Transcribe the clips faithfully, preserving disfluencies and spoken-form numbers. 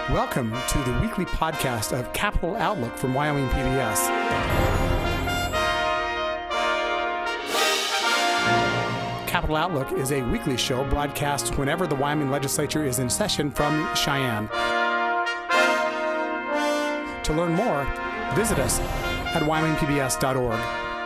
Welcome to the weekly podcast of Capital Outlook from Wyoming P B S. Capital Outlook is a weekly show broadcast whenever the Wyoming legislature is in session from Cheyenne. To learn more, visit us at wyoming p b s dot org.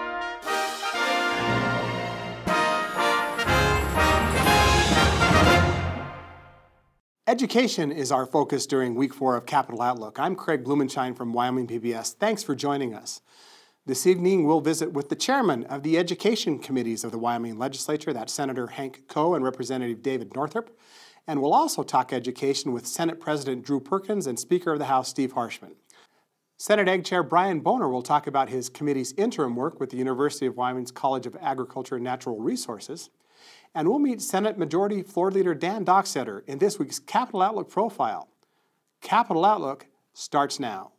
Education is our focus during week four of Capital Outlook. I'm Craig Blumenshine from Wyoming P B S. Thanks for joining us. This evening, we'll visit with the chairman of the education committees of the Wyoming legislature, that's Senator Hank Coe and Representative David Northrup. And we'll also talk education with Senate President Drew Perkins and Speaker of the House Steve Harshman. Senate Ag Chair Brian Boner will talk about his committee's interim work with the University of Wyoming's College of Agriculture and Natural Resources. And we'll meet Senate Majority Floor Leader Dan Docksetter in this week's Capital Outlook profile. Capital Outlook starts now.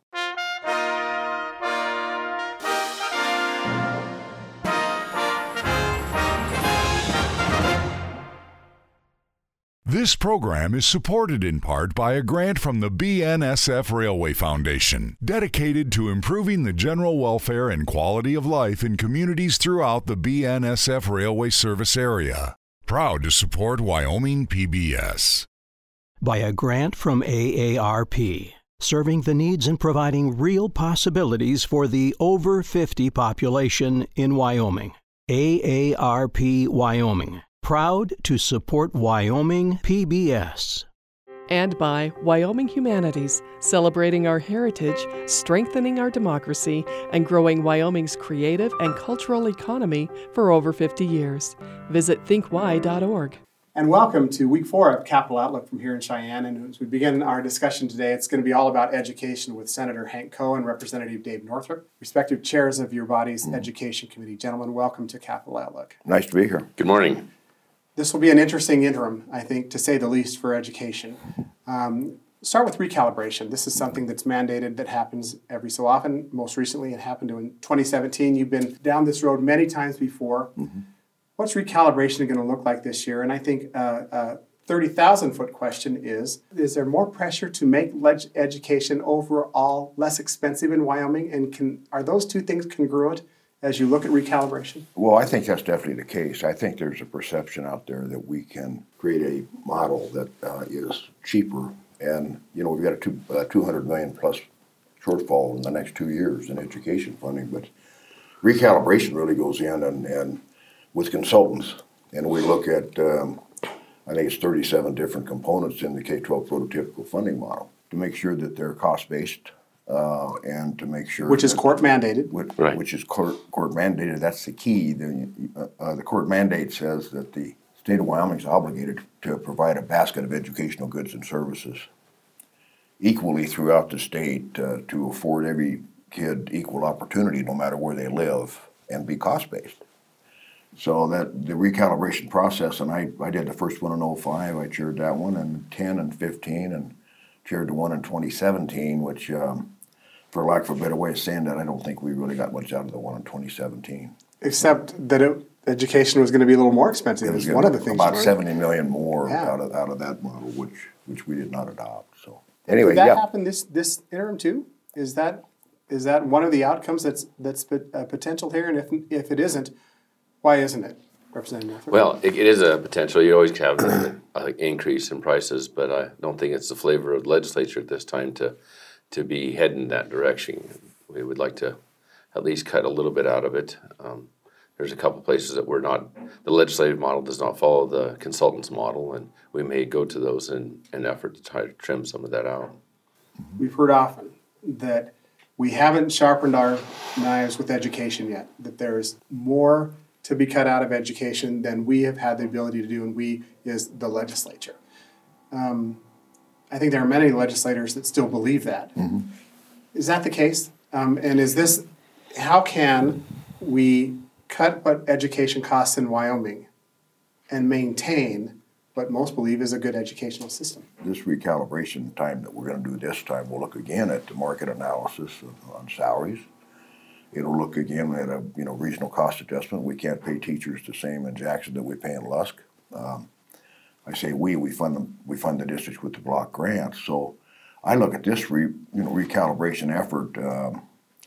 This program is supported in part by a grant from the B N S F Railway Foundation, dedicated to improving the general welfare and quality of life in communities throughout the B N S F Railway service area. Proud to support Wyoming P B S. By a grant from A A R P, serving the needs and providing real possibilities for the over fifty population in Wyoming. A A R P Wyoming, proud to support Wyoming P B S. And by Wyoming Humanities, celebrating our heritage, strengthening our democracy, and growing Wyoming's creative and cultural economy for over fifty years. Visit think wy dot org. And welcome to week four of Capital Outlook from here in Cheyenne. And as we begin our discussion today, it's going to be all about education with Senator Hank Coe and Representative Dave Northrup, respective chairs of your body's mm-hmm. Education Committee. Gentlemen, welcome to Capital Outlook. Nice to be here. Good morning. This will be an interesting interim, I think, to say the least, for education. Um, start with recalibration. This is something that's mandated that happens every so often. Most recently, it happened in twenty seventeen. You've been down this road many times before. Mm-hmm. What's recalibration going to look like this year? And I think uh, a thirty thousand foot question is, is there more pressure to make leg- education overall less expensive in Wyoming? And can are those two things congruent as you look at recalibration? Well, I think that's definitely the case. I think there's a perception out there that we can create a model that uh, is cheaper. And, you know, we've got a two, uh, two hundred million plus shortfall in the next two years in education funding. But recalibration really goes in and, and with consultants. And we look at, um, I think it's thirty-seven different components in the K twelve prototypical funding model to make sure that they're cost-based. Uh, and to make sure which is that, court mandated, which, right. which is court court mandated. That's the key. The uh, uh, the court mandate says that the state of Wyoming is obligated to provide a basket of educational goods and services equally throughout the state uh, to afford every kid equal opportunity, no matter where they live, and be cost based. So that the recalibration process, and I, I did the first one in oh five. I chaired that one, and ten and fifteen, and chaired the one in twenty seventeen, which. Um, For lack of a better way of saying that, I don't think we really got much out of the one in twenty seventeen. Except that it, education was going to be a little more expensive. It was one of the things. About seventy million more yeah. out of out of that model, which which we did not adopt. So anyway, Did that yeah. happen this this interim too? Is that is that one of the outcomes that's that's uh, potential here? And if if it isn't, why isn't it, Representative Northrup? Well, it, it is a potential. You always have an uh, increase in prices, but I don't think it's the flavor of the legislature at this time to. to be heading that direction. We would like to at least cut a little bit out of it. Um, there's a couple places that we're not, the legislative model does not follow the consultant's model, and we may go to those in an effort to try to trim some of that out. We've heard often that we haven't sharpened our knives with education yet, that there's more to be cut out of education than we have had the ability to do, and we is the legislature. Um, I think there are many legislators that still believe that. Mm-hmm. Is that the case? Um, and is this, how can we cut what education costs in Wyoming and maintain what most believe is a good educational system? This recalibration time that we're going to do this time, we'll look again at the market analysis of, on salaries. It'll look again at a you know regional cost adjustment. We can't pay teachers the same in Jackson that we pay in Lusk. Um, I say we, we fund them, we fund the districts with the block grants. So I look at this re, you know, recalibration effort, um,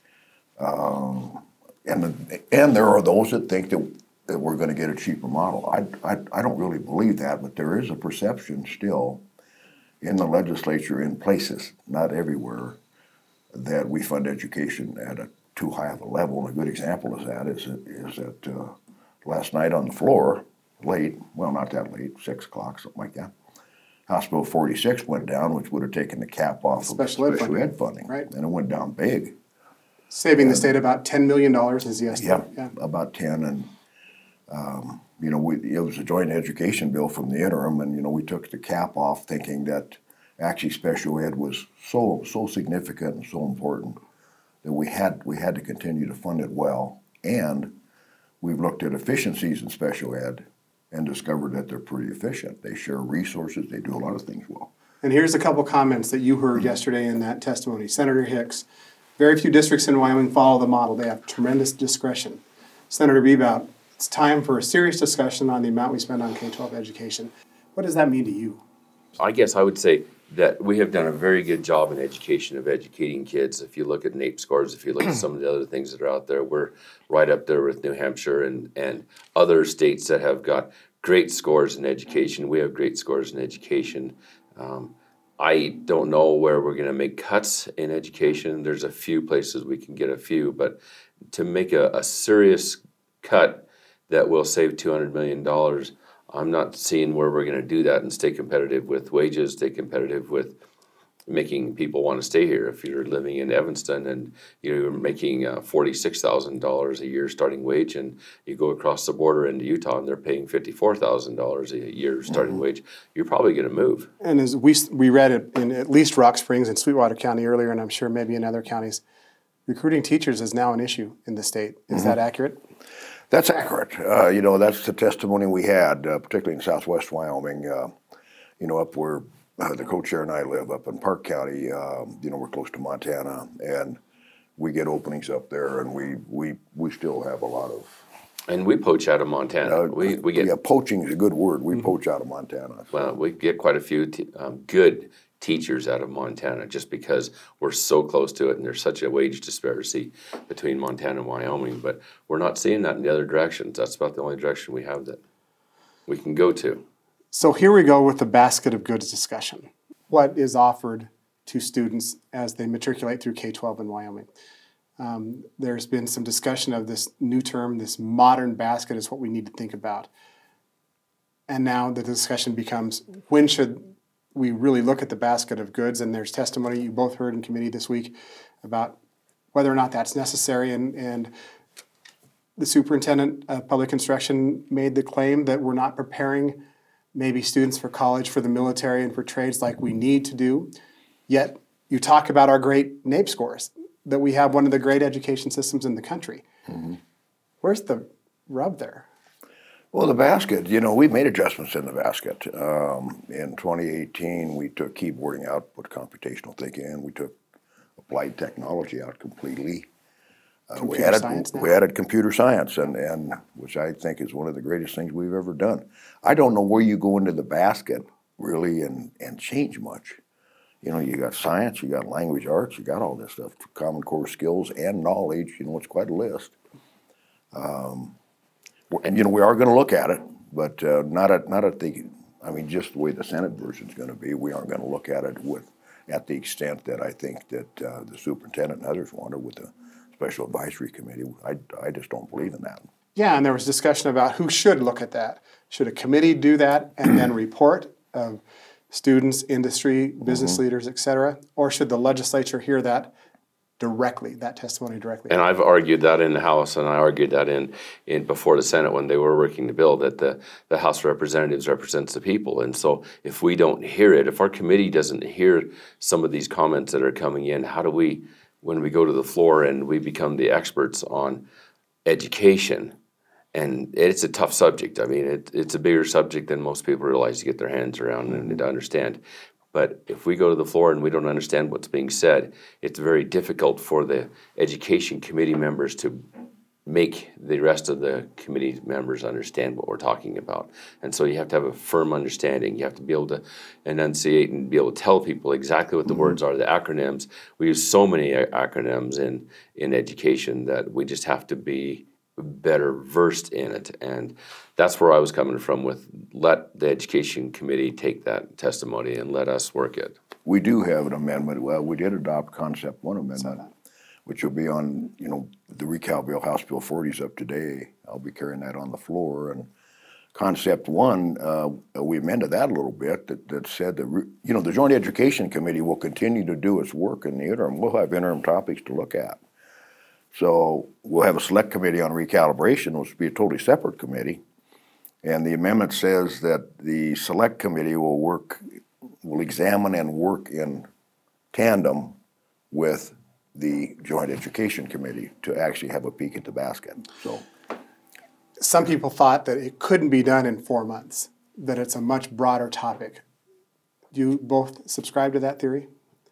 um, and and there are those that think that, that we're going to get a cheaper model. I, I I don't really believe that, but there is a perception still in the legislature, in places, not everywhere, that we fund education at a too high of a level. And a good example of that is is that uh, last night on the floor, late, well, not that late, six o'clock, something like that, House Bill forty-six went down, which would have taken the cap off Special of ed special funding. ed funding, Right. and it went down big. Saving the state about ten million dollars is the estimate. Yeah, about ten, and um, you know, we, it was a joint education bill from the interim, and you know, we took the cap off, thinking that actually special ed was so so significant and so important that we had we had to continue to fund it well. And we've looked at efficiencies in special ed and discovered that they're pretty efficient. They share resources. They do a lot of things well. And here's a couple comments that you heard yesterday in that testimony. Senator Hicks, very few districts in Wyoming follow the model. They have tremendous discretion. Senator Bebout, it's time for a serious discussion on the amount we spend on K twelve education. What does that mean to you? I guess I would say that we have done a very good job in education of educating kids. If you look at NAEP scores, if you look at some of the other things that are out there, we're right up there with New Hampshire and, and other states that have got great scores in education. We have great scores in education. Um, I don't know where we're going to make cuts in education. There's a few places we can get a few, but to make a, a serious cut that will save two hundred million dollars, I'm not seeing where we're going to do that and stay competitive with wages, stay competitive with making people want to stay here. If you're living in Evanston and you're making uh, forty-six thousand dollars a year starting wage, and you go across the border into Utah and they're paying fifty-four thousand dollars a year starting mm-hmm. wage, you're probably going to move. And as we we read it in at least Rock Springs and Sweetwater County earlier, and I'm sure maybe in other counties, recruiting teachers is now an issue in the state. Is mm-hmm. that accurate? That's accurate. Uh, you know, that's the testimony we had, uh, particularly in southwest Wyoming, uh, you know, up where uh, the co-chair and I live, up in Park County. Um, you know, we're close to Montana, and we get openings up there, and we we, we still have a lot of... And we poach out of Montana. Uh, we, we get, yeah, poaching is a good word. We mm-hmm. poach out of Montana. So. Well, we get quite a few t- um, good teachers out of Montana just because we're so close to it and there's such a wage disparity between Montana and Wyoming. But we're not seeing that in the other directions. That's about the only direction we have that we can go to. So here we go with the basket of goods discussion. What is offered to students as they matriculate through K twelve in Wyoming? Um, there's been some discussion of this new term, this modern basket is what we need to think about. And now the discussion becomes, when should we really look at the basket of goods? And there's testimony you both heard in committee this week about whether or not that's necessary. And, and the superintendent of public instruction made the claim that we're not preparing maybe students for college, for the military, and for trades like we need to do. Yet you talk about our great NAEP scores, that we have one of the great education systems in the country. Mm-hmm. Where's the rub there? Well, the basket, you know, we made adjustments in the basket. Um, in twenty eighteen, we took keyboarding out, put computational thinking in. We took applied technology out completely. Uh, we added we added computer science, and, and which I think is one of the greatest things we've ever done. I don't know where you go into the basket really and, and change much. You know, you got science, you got language arts, you got all this stuff, common core skills and knowledge. You know, it's quite a list. Um, and you know, we are going to look at it, but uh, not at not at the. I mean, just the way the Senate version is going to be, we aren't going to look at it with at the extent that I think that uh, the superintendent and others wanted with the Special Advisory Committee. I, I just don't believe in that. Yeah, and there was discussion about who should look at that. Should a committee do that and then report of students, industry, business mm-hmm. leaders, et cetera? Or should the legislature hear that directly, that testimony directly? And I've argued that in the House, and I argued that in, in before the Senate when they were working the bill, that the, the House of Representatives represents the people. And so if we don't hear it, if our committee doesn't hear some of these comments that are coming in, how do we, when we go to the floor and we become the experts on education, and it's a tough subject. I mean, it, it's a bigger subject than most people realize to get their hands around and to understand. But if we go to the floor and we don't understand what's being said, it's very difficult for the education committee members to make the rest of the committee members understand what we're talking about. And so you have to have a firm understanding. You have to be able to enunciate and be able to tell people exactly what the mm-hmm. words are, the acronyms. We use so many acronyms in, in education that we just have to be better versed in it. And that's where I was coming from with let the education committee take that testimony and let us work it. We do have an amendment. Well, we did adopt Concept One amendment, which will be on, you know, the recal bill, House Bill forty is up today. I'll be carrying that on the floor. And Concept One, uh, we amended that a little bit that, that said that, you know, the Joint Education Committee will continue to do its work in the interim. We'll have interim topics to look at. So we'll have a select committee on recalibration, which will be a totally separate committee. And the amendment says that the select committee will work, will examine and work in tandem with the Joint Education Committee to actually have a peek at the basket. So, some people thought that it couldn't be done in four months, that it's a much broader topic. Do you both subscribe to that theory?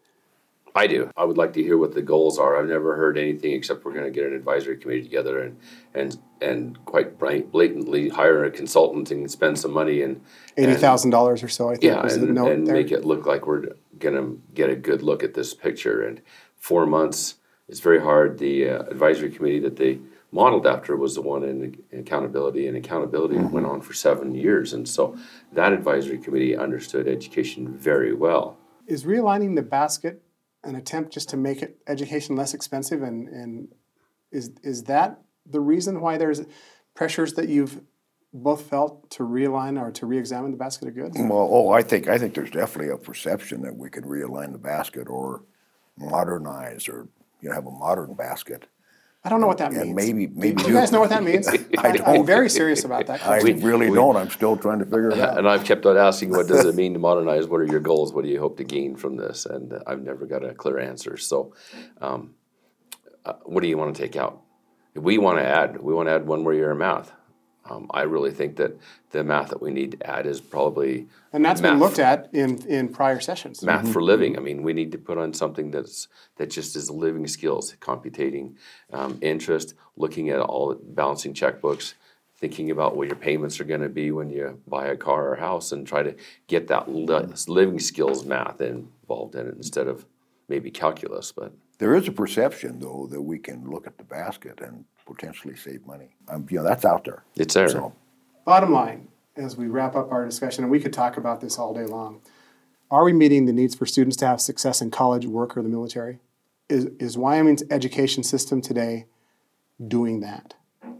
I do. I would like to hear what the goals are. I've never heard anything except we're going to get an advisory committee together and and and quite blatantly hire a consultant and spend some money and eighty thousand dollars or so. I think yeah, was and, the note and there. make it look like we're going to get a good look at this picture. And four months is very hard. The uh, advisory committee that they modeled after was the one in, in accountability, and accountability mm-hmm. went on for seven years. And so that advisory committee understood education very well. Is realigning the basket an attempt just to make it education less expensive, and, and is is that the reason why there's pressures that you've both felt to realign or to re-examine the basket of goods? Well, oh, I think I think there's definitely a perception that we could realign the basket or modernize or you know have a modern basket. I don't know what that and means. Maybe maybe do you guys know what that means? I don't. I'm very serious about that. I We- really we- don't. I'm still trying to figure it out. And I've kept on asking, what does it mean to modernize? What are your goals? What do you hope to gain from this? And uh, I've never got a clear answer. So um, uh, what do you want to take out? We want to add. We want to add one more year of math. Um, I really think that the math that we need to add is probably And that's math, been looked at in, in prior sessions. math for living. I mean, we need to put on something that's that just is living skills, computating um, interest, looking at all balancing checkbooks, thinking about what your payments are going to be when you buy a car or house, and try to get that li- living skills math involved in it instead of maybe calculus. But There is a perception, though, that we can look at the basket and potentially save money. Um, you know, that's out there. it's there. So, Bottom line, as we wrap up our discussion, and we could talk about this all day long, are we meeting the needs for students to have success in college, work, or the military? Is, is Wyoming's education system today doing that?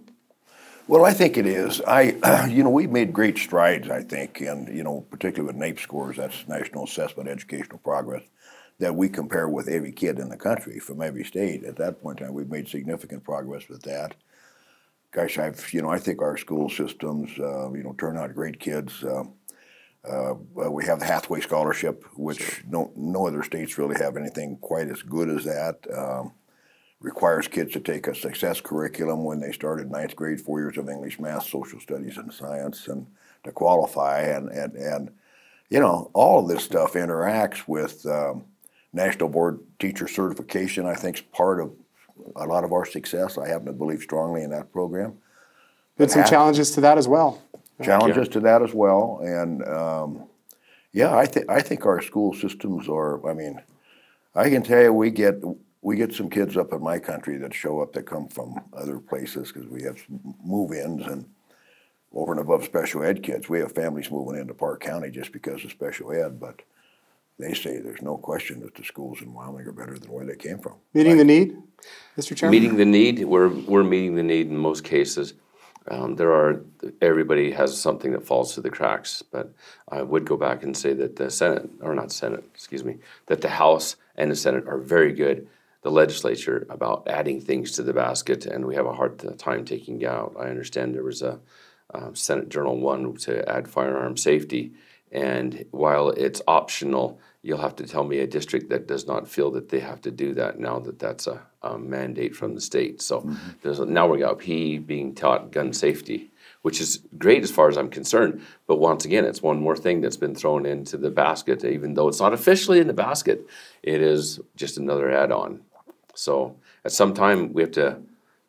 well, I think it is. I, you know, we've made great strides, I think, and you know, particularly with NAEP scores, that's National Assessment of Educational Progress, that we compare with every kid in the country from every state. At that point in time, we've made significant progress with that. Gosh, I've, you know, I think our school systems, uh, you know, turn out great kids. Uh, uh, we have the Hathaway Scholarship, which no no other states really have anything quite as good as that. Um, requires kids to take a success curriculum when they started ninth grade, four years of English, math, social studies, and science, and to qualify. And and and you know, all of this stuff interacts with um, National Board Teacher Certification. I think is part of a lot of our success. I happen to believe strongly in that program. Been some Hat- challenges to that as well. Challenges to that as well, and um, yeah, I think I think our school systems are. I mean, I can tell you, we get we get some kids up in my country that show up that come from other places because we have some move-ins and over and above special ed kids. We have families moving into Park County just because of special ed, but they say there's no question that the schools in Wyoming are better than where they came from. Meeting the need, Mister Chairman? Meeting the need, we're we're meeting the need in most cases. Um, there are everybody has something that falls through the cracks, but I would go back and say that the Senate, or not Senate, excuse me, that the House and the Senate are very good. The legislature about adding things to the basket, and we have a hard time taking it out. I understand there was a uh, Senate Journal one to add firearm safety, and while it's optional, you'll have to tell me a district that does not feel that they have to do that now that that's a, a mandate from the state. So mm-hmm. there's a, now we got P E being taught gun safety, which is great as far as I'm concerned. But once again, it's one more thing that's been thrown into the basket, even though it's not officially in the basket. It is just another add-on. So at some time we have to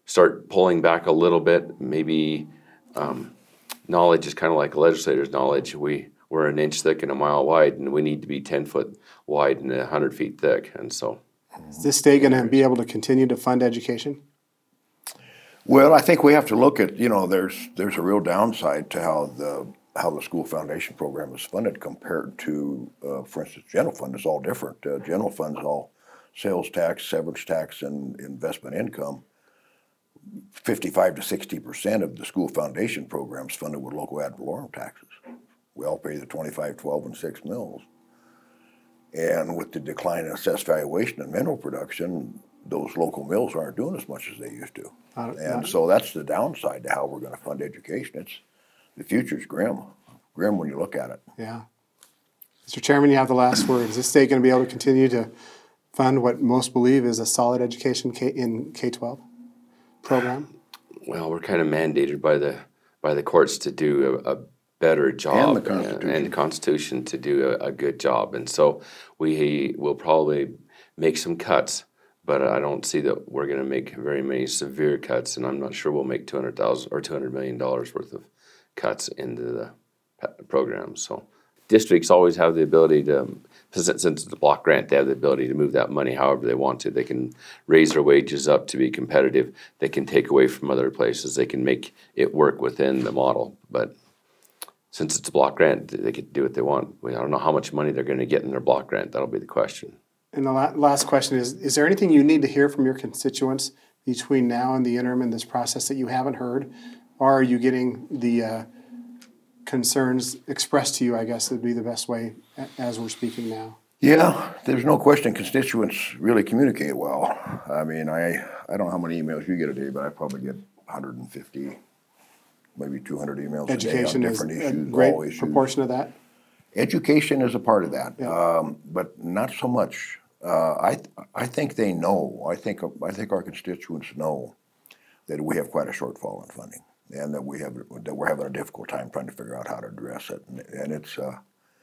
start pulling back a little bit. Maybe um, knowledge is kind of like a legislator's knowledge. We, we're an inch thick and a mile wide, and we need to be ten foot wide and one hundred feet thick. And so, is this state going to be able to continue to fund education? Well, I think we have to look at, you know, there's there's a real downside to how the how the school foundation program is funded compared to, uh, for instance, general fund is all different. Uh, general fund is all sales tax, severance tax, and investment income. fifty-five to sixty percent of the school foundation program is funded with local ad valorem taxes. We all pay the twenty-five, twelve, and six mills. And with the decline in assessed valuation and mineral production, those local mills aren't doing as much as they used to. Not- And not- so that's the downside to how we're gonna fund education. It's, the future's grim, grim when you look at it. Yeah. Mister Chairman, you have the last word. Is this state going to be able to continue to fund what most believe is a solid education K in K twelve program? well, we're kind of mandated by the by the courts to do a, a better job And the Constitution. and the Constitution to do a, a good job, and so we will probably make some cuts. But I don't see that we're going to make very many severe cuts, and I'm not sure we'll make two hundred thousand or two hundred million dollars worth of cuts into the pa- program. So districts always have the ability to, since it's a block grant, they have the ability to move that money however they want to. They can raise their wages up to be competitive. They can take away from other places. They can make it work within the model. But since it's a block grant, they can do what they want. We I don't know how much money they're going to get in their block grant. That'll be the question. And the la- last question is, is there anything you need to hear from your constituents between now and the interim in this process that you haven't heard? Or are you getting the uh, concerns expressed to you, I guess would be the best way a- as we're speaking now? Yeah, there's no question constituents really communicate well. I mean, I, I don't know how many emails you get a day, but I probably get one hundred fifty, maybe two hundred emails a day on Education is different a issues, great all issues. proportion of that. Education is a part of that, Yeah. um, but not so much. Uh, I I think they know. I think I think our constituents know that we have quite a shortfall in funding, and that we have that we're having a difficult time trying to figure out how to address it. And, and it's uh,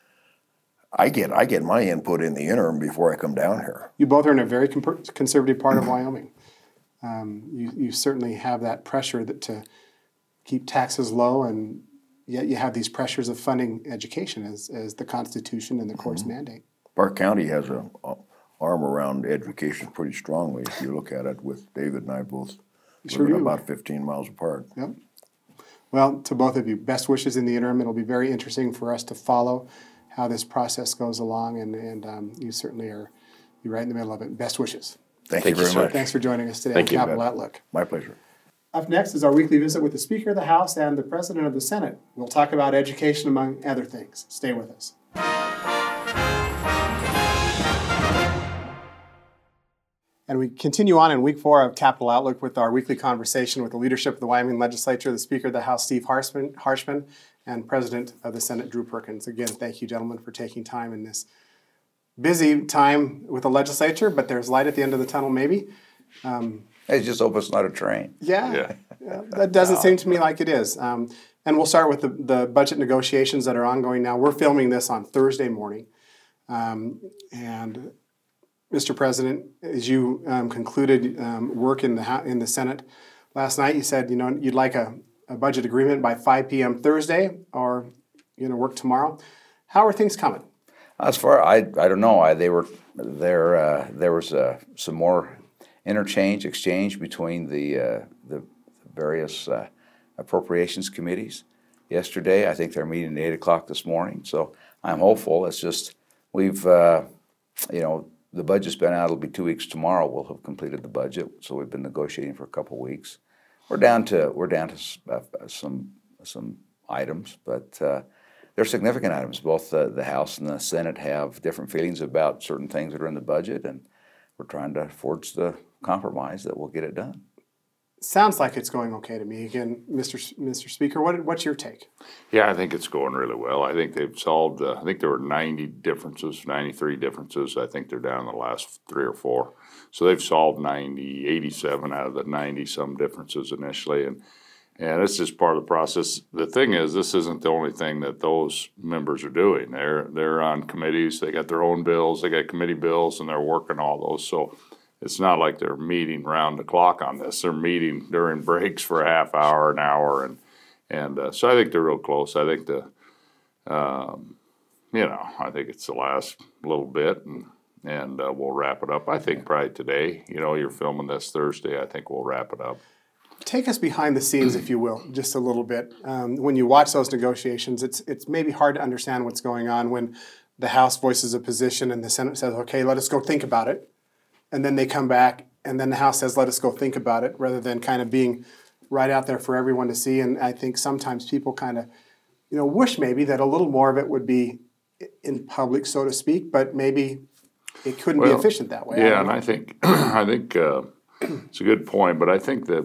I get I get my input in the interim before I come down here. You both are in a very comper- conservative part of Wyoming. Um, you, you certainly have that pressure that to keep taxes low, and yet you have these pressures of funding education as, as the Constitution and the courts Mm-hmm. mandate. Park County has a, a arm around education pretty strongly. If you look at it, with David and I both Sure living do. about fifteen miles apart. Yep. Well, to both of you, best wishes in the interim. It'll be very interesting for us to follow how this process goes along, and, and um, you certainly are you're right in the middle of it. Best wishes. Thank, Thank you you, very sir. much. Thanks for joining us today Thank on you. Capital Outlook. My pleasure. Up next is our weekly visit with the Speaker of the House and the President of the Senate. We'll talk about education, among other things. Stay with us. And we continue on in week four of Capital Outlook with our weekly conversation with the leadership of the Wyoming Legislature, the Speaker of the House, Steve Harshman, Harshman, and President of the Senate, Drew Perkins. Again, thank you, gentlemen, for taking time in this busy time with the legislature, but there's light at the end of the tunnel, maybe. Hey, just hope it's not a train. Yeah, yeah, that doesn't seem to me like it is. Um, and we'll start with the, the budget negotiations that are ongoing now. We're filming this on Thursday morning. Um, and Mister President, as you um, concluded um, work in the Hou- in the Senate last night, you said you know you'd like a, a budget agreement by five p.m. Thursday, or you're going to work tomorrow. How are things coming? As far I I don't know. I they were there. Uh, there was uh, some more interchange exchange between the uh, the various uh, appropriations committees yesterday. I think they're meeting at eight o'clock this morning. So I'm hopeful. It's just we've uh, you know. The budget's been out. It'll be two weeks tomorrow. We'll have completed the budget. So we've been negotiating for a couple of weeks. We're down to we're down to s- uh, some some items, but uh, they're significant items. Both the, the House and the Senate have different feelings about certain things that are in the budget, and we're trying to forge the compromise that will get it done. Sounds like it's going okay to me. Again, Mister S- Mister Speaker, what what's your take? Yeah, I think it's going really well. I think they've solved, uh, I think there were ninety differences, ninety-three differences. I think they're down to the last three or four. So they've solved ninety, eighty-seven out of the ninety-some differences initially. And, and it's just part of the process. The thing is, this isn't the only thing that those members are doing. They're, they're on committees. They got their own bills. They got committee bills, and they're working all those. So it's not like they're meeting round the clock on this. They're meeting during breaks for a half hour, an hour, and and uh, so I think they're real close. I think the, um, you know, I think it's the last little bit, and and uh, we'll wrap it up. I think probably today. You know, you're filming this Thursday. I think we'll wrap it up. Take us behind the scenes, if you will, just a little bit. Um, when you watch those negotiations, it's it's maybe hard to understand what's going on when the House voices a position and the Senate says, okay, let us go think about it. And then they come back and then the House says, let us go think about it, rather than kind of being right out there for everyone to see. And I think sometimes people kind of, you know, wish maybe that a little more of it would be in public, so to speak, but maybe it couldn't Well, be efficient that way. Yeah, and I think I think uh, it's a good point, but I think that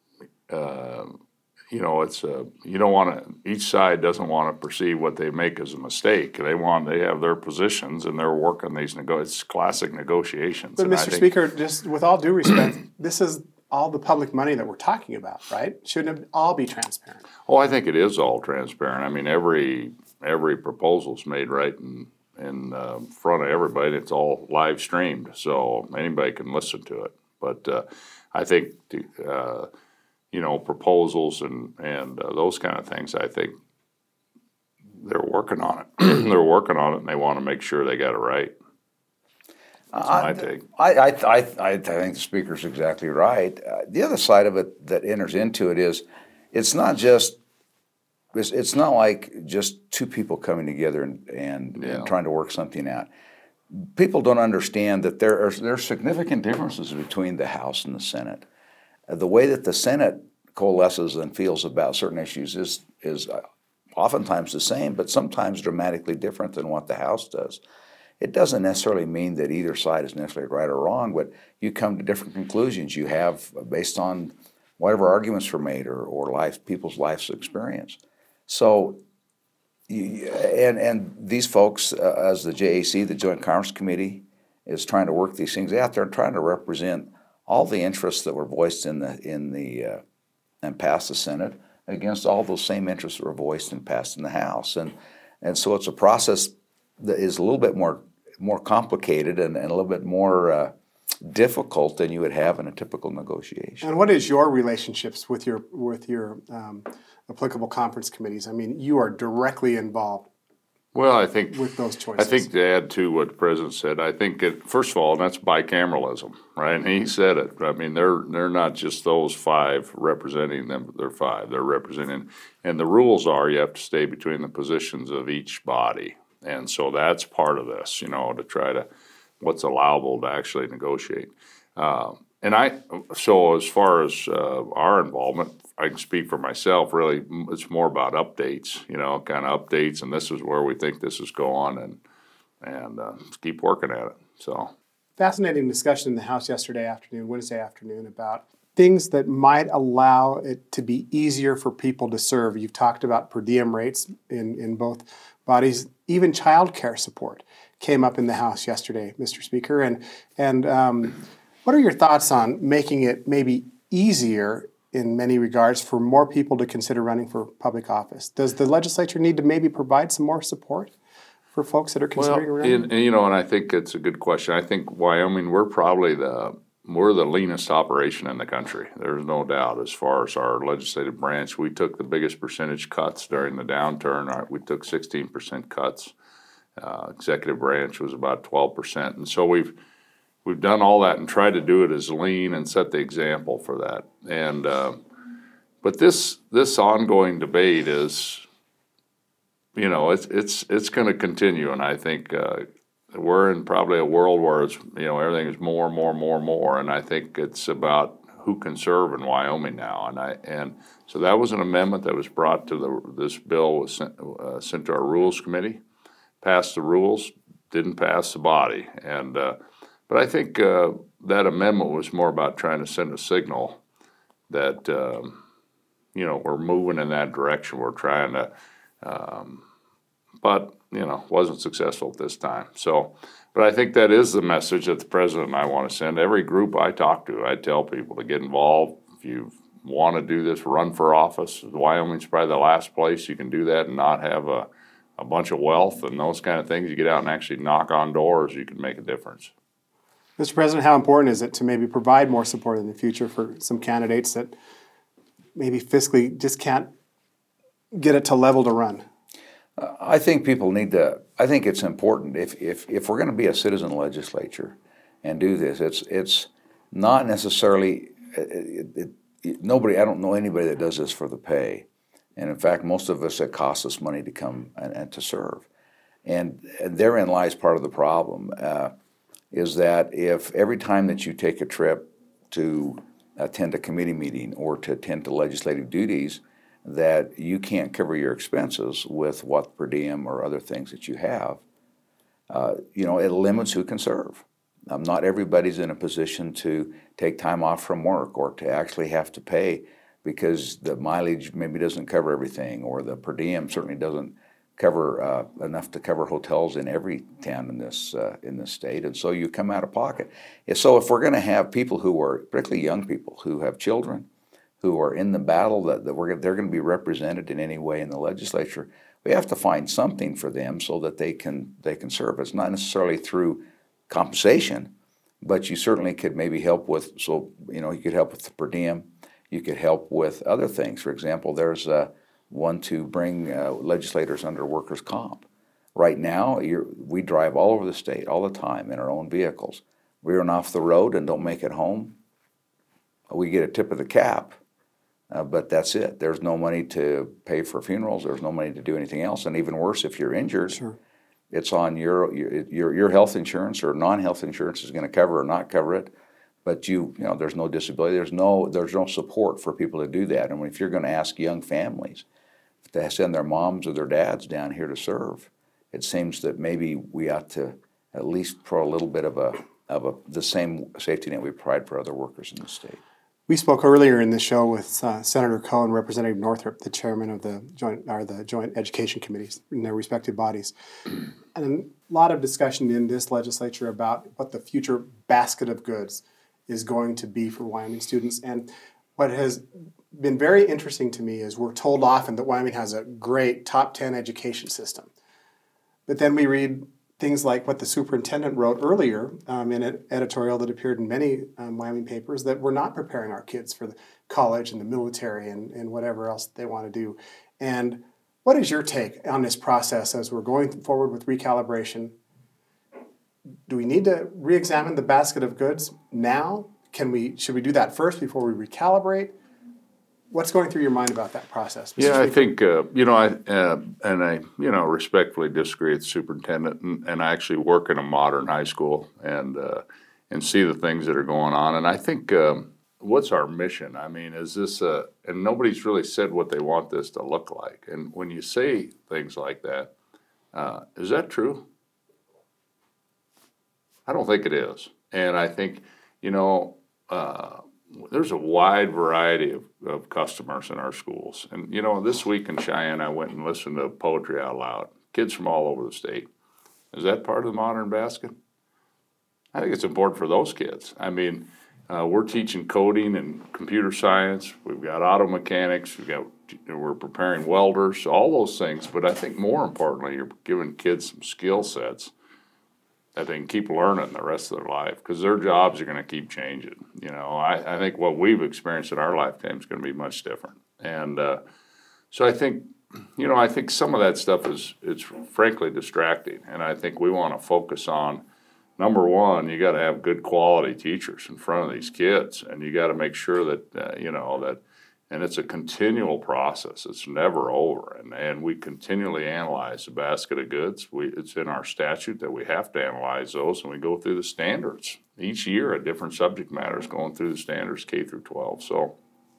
uh, you know it's uh, you don't want to. Each side doesn't want to perceive what they make as a mistake. They want they have their positions and they're working these nego. It's classic negotiations. But and Mister I think, Speaker, just with all due respect, this is all the public money that we're talking about, right? Shouldn't it all be transparent? Oh, I think it is all transparent. I mean, every every proposal's made right in in uh, front of everybody. It's all live streamed, so anybody can listen to it. But uh, I think the, uh, you know, proposals and and uh, those kind of things. I think they're working on it. They're working on it, and they want to make sure they got it right. That's my take. I, I, I, I think the speaker's exactly right. Uh, the other side of it that enters into it is, it's not just, it's, it's not like just two people coming together and, and, Yeah. and trying to work something out. People don't understand that there are there are significant differences between the House and the Senate. Uh, the way that the Senate coalesces and feels about certain issues is is uh, oftentimes the same, but sometimes dramatically different than what the House does. It doesn't necessarily mean that either side is necessarily right or wrong, but you come to different conclusions you have based on whatever arguments were made or, or life, people's life's experience. So, you, and and these folks, uh, as the J A C, the Joint Conference Committee, is trying to work these things out. They're trying to represent all the interests that were voiced in the in the uh, and passed the Senate against all those same interests that were voiced and passed in the House, and and so it's a process that is a little bit more more complicated and, and a little bit more uh, difficult than you would have in a typical negotiation. And what is your relationships with your with your um, applicable conference committees? I mean, you are directly involved Well, I think with those choices. I think to add to what the president said, I think it, first of all, that's bicameralism, right? And he said it. I mean, they're they're not just those five representing them; they're five. They're representing, and the rules are you have to stay between the positions of each body, and so that's part of this, you know, to try to what's allowable to actually negotiate. Uh, and I, so as far as uh, our involvement, I can speak for myself. Really, it's more about updates, you know, kind of updates, and this is where we think this is going, and and uh, just keep working at it. So Fascinating discussion in the House yesterday afternoon, Wednesday afternoon, about things that might allow it to be easier for people to serve. You've talked about per diem rates in, in both bodies. Even child care support came up in the House yesterday, Mister Speaker. And, and um, what are your thoughts on making it maybe easier in many regards for more people to consider running for public office? Does the legislature need to maybe provide some more support for folks that are considering well, running? and, and, you know, and I think it's a good question. I think Wyoming, we're probably the we're the leanest operation in the country. There's no doubt. As far as our legislative branch, we took the biggest percentage cuts during the downturn. Our, we took sixteen percent cuts. Uh, executive branch was about twelve percent, and so we've we've done all that and tried to do it as lean and set the example for that. And uh, but this this ongoing debate is, you know, it's it's it's going to continue, and I think uh, we're in probably a world where it's, you know, everything is more, more, more, more, and I think it's about who can serve in Wyoming now, and I and so that was an amendment that was brought to the this bill was sent, uh, sent to our Rules Committee, passed the rules, didn't pass the body, and uh, but I think uh, that amendment was more about trying to send a signal that um, you know, we're moving in that direction. We're trying to. Um, but, you know, wasn't successful at this time. So, but I think that is the message that the president and I want to send. Every group I talk to, I tell people to get involved. If you want to do this, run for office. Wyoming's probably the last place you can do that and not have a, a bunch of wealth and those kind of things. You get out and actually knock on doors, you can make a difference. Mister President, how important is it to maybe provide more support in the future for some candidates that maybe fiscally just can't get it to level to run? Uh, I think people need to, I think it's important if, if, if we're going to be a citizen legislature and do this, it's, it's not necessarily, it, it, it, nobody, I don't know anybody that does this for the pay. And in fact, most of us, it costs us money to come and, and to serve. And, and therein lies part of the problem. Uh, is that if every time that you take a trip to attend a committee meeting or to attend to legislative duties, that you can't cover your expenses with what per diem or other things that you have, uh, you know, it limits who can serve. Um, not everybody's in a position to take time off from work or to actually have to pay because the mileage maybe doesn't cover everything, or the per diem certainly doesn't cover uh, enough to cover hotels in every town in this uh, in this state, and so you come out of pocket. And so if we're going to have people who are, particularly young people who have children, who are in the battle that, that we're they're going to be represented in any way in the legislature, we have to find something for them so that they can they can serve. It's not necessarily through compensation, but you certainly could maybe help with. So you know you could help with the per diem. You could help with other things. For example, there's a one to bring uh, legislators under workers' comp. Right now, you're, we drive all over the state all the time in our own vehicles. We run off the road and don't make it home. We get a tip of the cap, uh, but that's it. There's no money to pay for funerals. There's no money to do anything else. And even worse, if you're injured, Sure. it's on your, your your health insurance or non-health insurance is going to cover or not cover it. But you, you know, there's no disability. There's no there's no support for people to do that. And if you're going to ask young families to send their moms or their dads down here to serve, it seems that maybe we ought to at least put a little bit of a of a the same safety net we provide for other workers in the state. We spoke earlier in the show with uh, Senator Coe and Representative Northrup, the chairman of the joint or the joint education committees in their respective bodies, and a lot of discussion in this legislature about what the future basket of goods is going to be for Wyoming students. And what has been very interesting to me is we're told often that Wyoming has a great top ten education system. But then we read things like what the superintendent wrote earlier um, in an editorial that appeared in many um, Wyoming papers, that we're not preparing our kids for the college and the military and, and whatever else they want to do. And what is your take on this process as we're going forward with recalibration? Do we need to re-examine the basket of goods now? Can we? Should we do that first before we recalibrate? What's going through your mind about that process, Mister Yeah, I Speaker? think, uh, you know, I uh, and I, you know, respectfully disagree with the superintendent, and, and I actually work in a modern high school and uh, and see the things that are going on. And I think, um, what's our mission? I mean, is this, uh, and nobody's really said what they want this to look like. And when you say things like that, uh, is that true? I don't think it is. And I think, you know, uh, there's a wide variety of, of customers in our schools. And, you know, this week in Cheyenne, I went and listened to poetry out loud. Kids from all over the state. Is that part of the modern basket? I think it's important for those kids. I mean, uh, we're teaching coding and computer science. We've got auto mechanics. We've got, we're preparing welders, all those things. But I think more importantly, you're giving kids some skill sets that they can keep learning the rest of their life, because their jobs are going to keep changing. You know, I, I think what we've experienced in our lifetime is going to be much different. And uh, so I think, you know, I think some of that stuff is, it's frankly distracting. And I think we want to focus on, number one, you got to have good quality teachers in front of these kids. And you got to make sure that, uh, you know, that, and it's a continual process. It's never over. And, and we continually analyze the basket of goods. We, it's in our statute that we have to analyze those, and we go through the standards. Each year, a different subject matter is going through the standards, K through twelve. So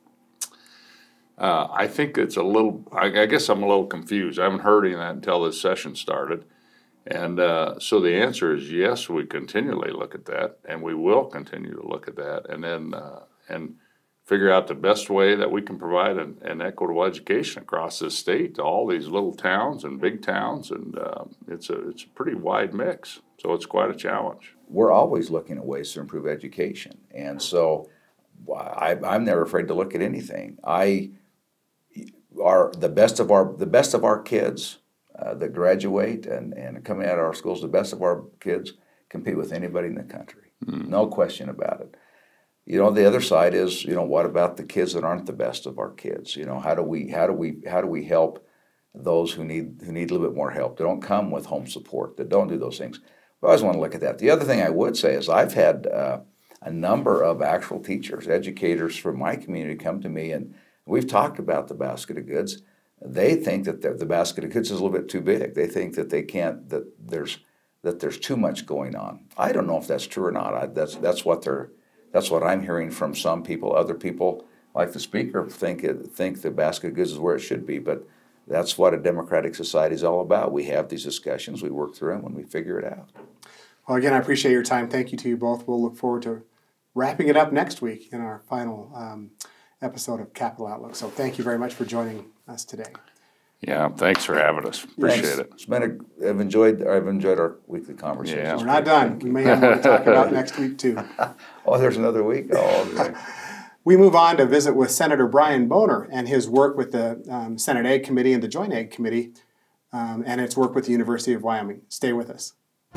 uh, I think it's a little, I, I guess I'm a little confused. I haven't heard any of that until this session started. And uh, so the answer is yes, we continually look at that, and we will continue to look at that. And then, uh, and figure out the best way that we can provide an, an equitable education across this state to all these little towns and big towns, and uh, it's a it's a pretty wide mix. So it's quite a challenge. We're always looking at ways to improve education, and so I, I'm never afraid to look at anything. I are the best of our the best of our kids uh, that graduate and and coming out of our schools. The best of our kids compete with anybody in the country. Mm. No question about it. You know, the other side is, you know, what about the kids that aren't the best of our kids? You know, how do we how do we how do we help those who need who need a little bit more help? They don't come with home support. That don't do those things. We always want to look at that. The other thing I would say is I've had uh, a number of actual teachers, educators from my community come to me, and we've talked about the basket of goods. They think that the, the basket of goods is a little bit too big. They think that they can't that there's that there's too much going on. I don't know if that's true or not. I, that's that's what they're That's what I'm hearing from some people. Other people, like the speaker, think it, think the basket of goods is where it should be. But that's what a democratic society is all about. We have these discussions, we work through them, and we figure it out. Well, again, I appreciate your time. Thank you to you both. We'll look forward to wrapping it up next week in our final um, episode of Capital Outlook. So thank you very much for joining us today. Yeah, thanks for having us. Appreciate Thanks. it. It's been a, I've enjoyed I've enjoyed our weekly conversations. Yeah. We're not done. We may have more to talk about next week, too. Oh, there's another week? Oh, okay. We move on to visit with Senator Brian Boner and his work with the um, Senate Ag Committee and the Joint Ag Committee um, and its work with the University of Wyoming. Stay with us.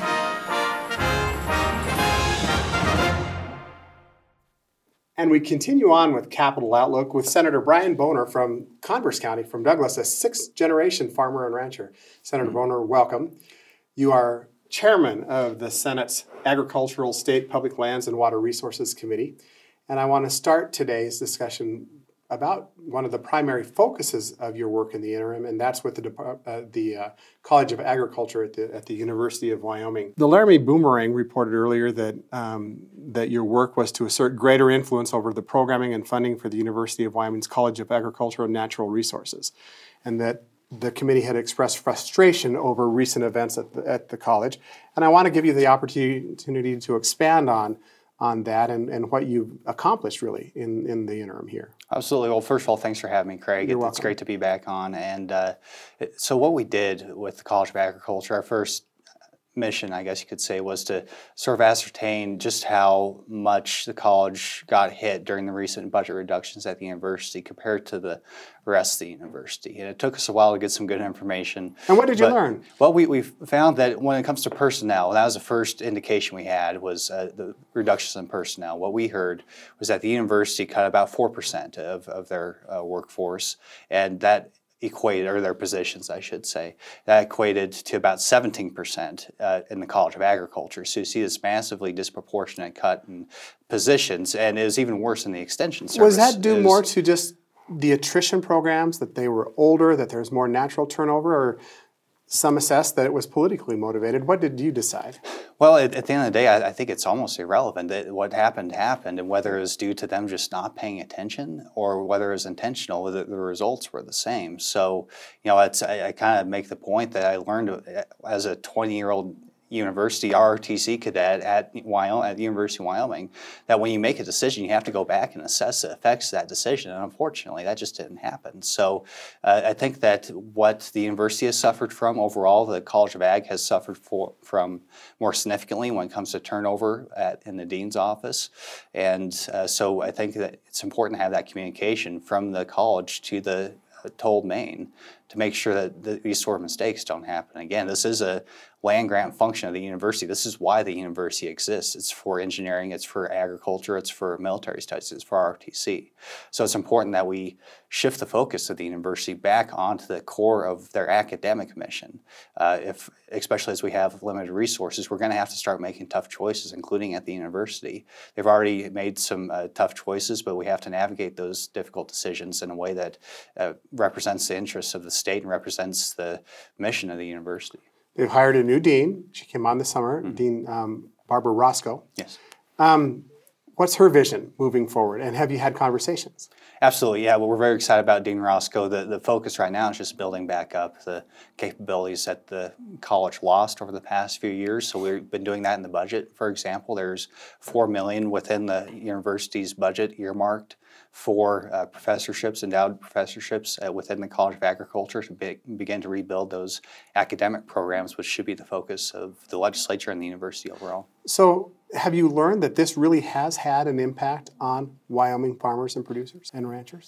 And we continue on with Capital Outlook with Senator Brian Boner from Converse County, from Douglas, a sixth-generation farmer and rancher. Senator mm-hmm. Boner, welcome. You are chairman of the Senate's Agricultural, State, Public Lands, and Water Resources Committee. And I want to start today's discussion about one of the primary focuses of your work in the interim, and that's with the uh, the uh, College of Agriculture at the at the University of Wyoming. The Laramie Boomerang reported earlier that um, that your work was to assert greater influence over the programming and funding for the University of Wyoming's College of Agriculture and Natural Resources, and that the committee had expressed frustration over recent events at the, at the college. And I want to give you the opportunity to expand on on that and, and what you've accomplished really in, in the interim here. Absolutely. Well, first of all, thanks for having me, Craig. You're it, welcome. It's great to be back on. And uh, it, so what we did with the College of Agriculture, our first mission, I guess you could say, was to sort of ascertain just how much the college got hit during the recent budget reductions at the university compared to the rest of the university. And it took us a while to get some good information. And what did you learn? Well, we, we found that when it comes to personnel, that was the first indication we had, was uh, the reductions in personnel. What we heard was that the university cut about four percent of, of their uh, workforce, and that equated, or their positions, I should say, that equated to about seventeen percent uh, in the College of Agriculture. So you see this massively disproportionate cut in positions, and it was even worse in the extension service. Was that due was, more to just the attrition programs, that they were older, that there's more natural turnover, or some assessed that it was politically motivated? What did you decide? Well, at, at the end of the day, I, I think it's almost irrelevant. That what happened happened, and whether it was due to them just not paying attention or whether it was intentional, the, the results were the same. So, you know, it's, I, I kind of make the point that I learned as a twenty-year-old university R O T C cadet at Wyoming, at the University of Wyoming, that when you make a decision, you have to go back and assess the effects of that decision. And unfortunately, that just didn't happen. So uh, I think that what the university has suffered from overall, the College of Ag has suffered for, from more significantly when it comes to turnover at, in the dean's office. And uh, so I think that it's important to have that communication from the college to the uh, told main to make sure that the, these sort of mistakes don't happen again. This is a land grant function of the university. This is why the university exists. It's for engineering, it's for agriculture, it's for military studies, it's for R O T C. So it's important that we shift the focus of the university back onto the core of their academic mission. Uh, if, especially as we have limited resources, we're going to have to start making tough choices, including at the university. They've already made some uh, tough choices, but we have to navigate those difficult decisions in a way that uh, represents the interests of the state and represents the mission of the university. They've hired a new dean. She came on this summer, mm-hmm. Dean um, Barbara Roscoe. Yes. Um, what's her vision moving forward, and have you had conversations? Absolutely, yeah. Well, we're very excited about Dean Roscoe. The, the focus right now is just building back up the capabilities that the college lost over the past few years. So we've been doing that in the budget. For example, there's four million dollars within the university's budget earmarked for uh, professorships, endowed professorships uh, within the College of Agriculture to be, begin to rebuild those academic programs, which should be the focus of the legislature and the university overall. So have you learned that this really has had an impact on Wyoming farmers and producers and ranchers?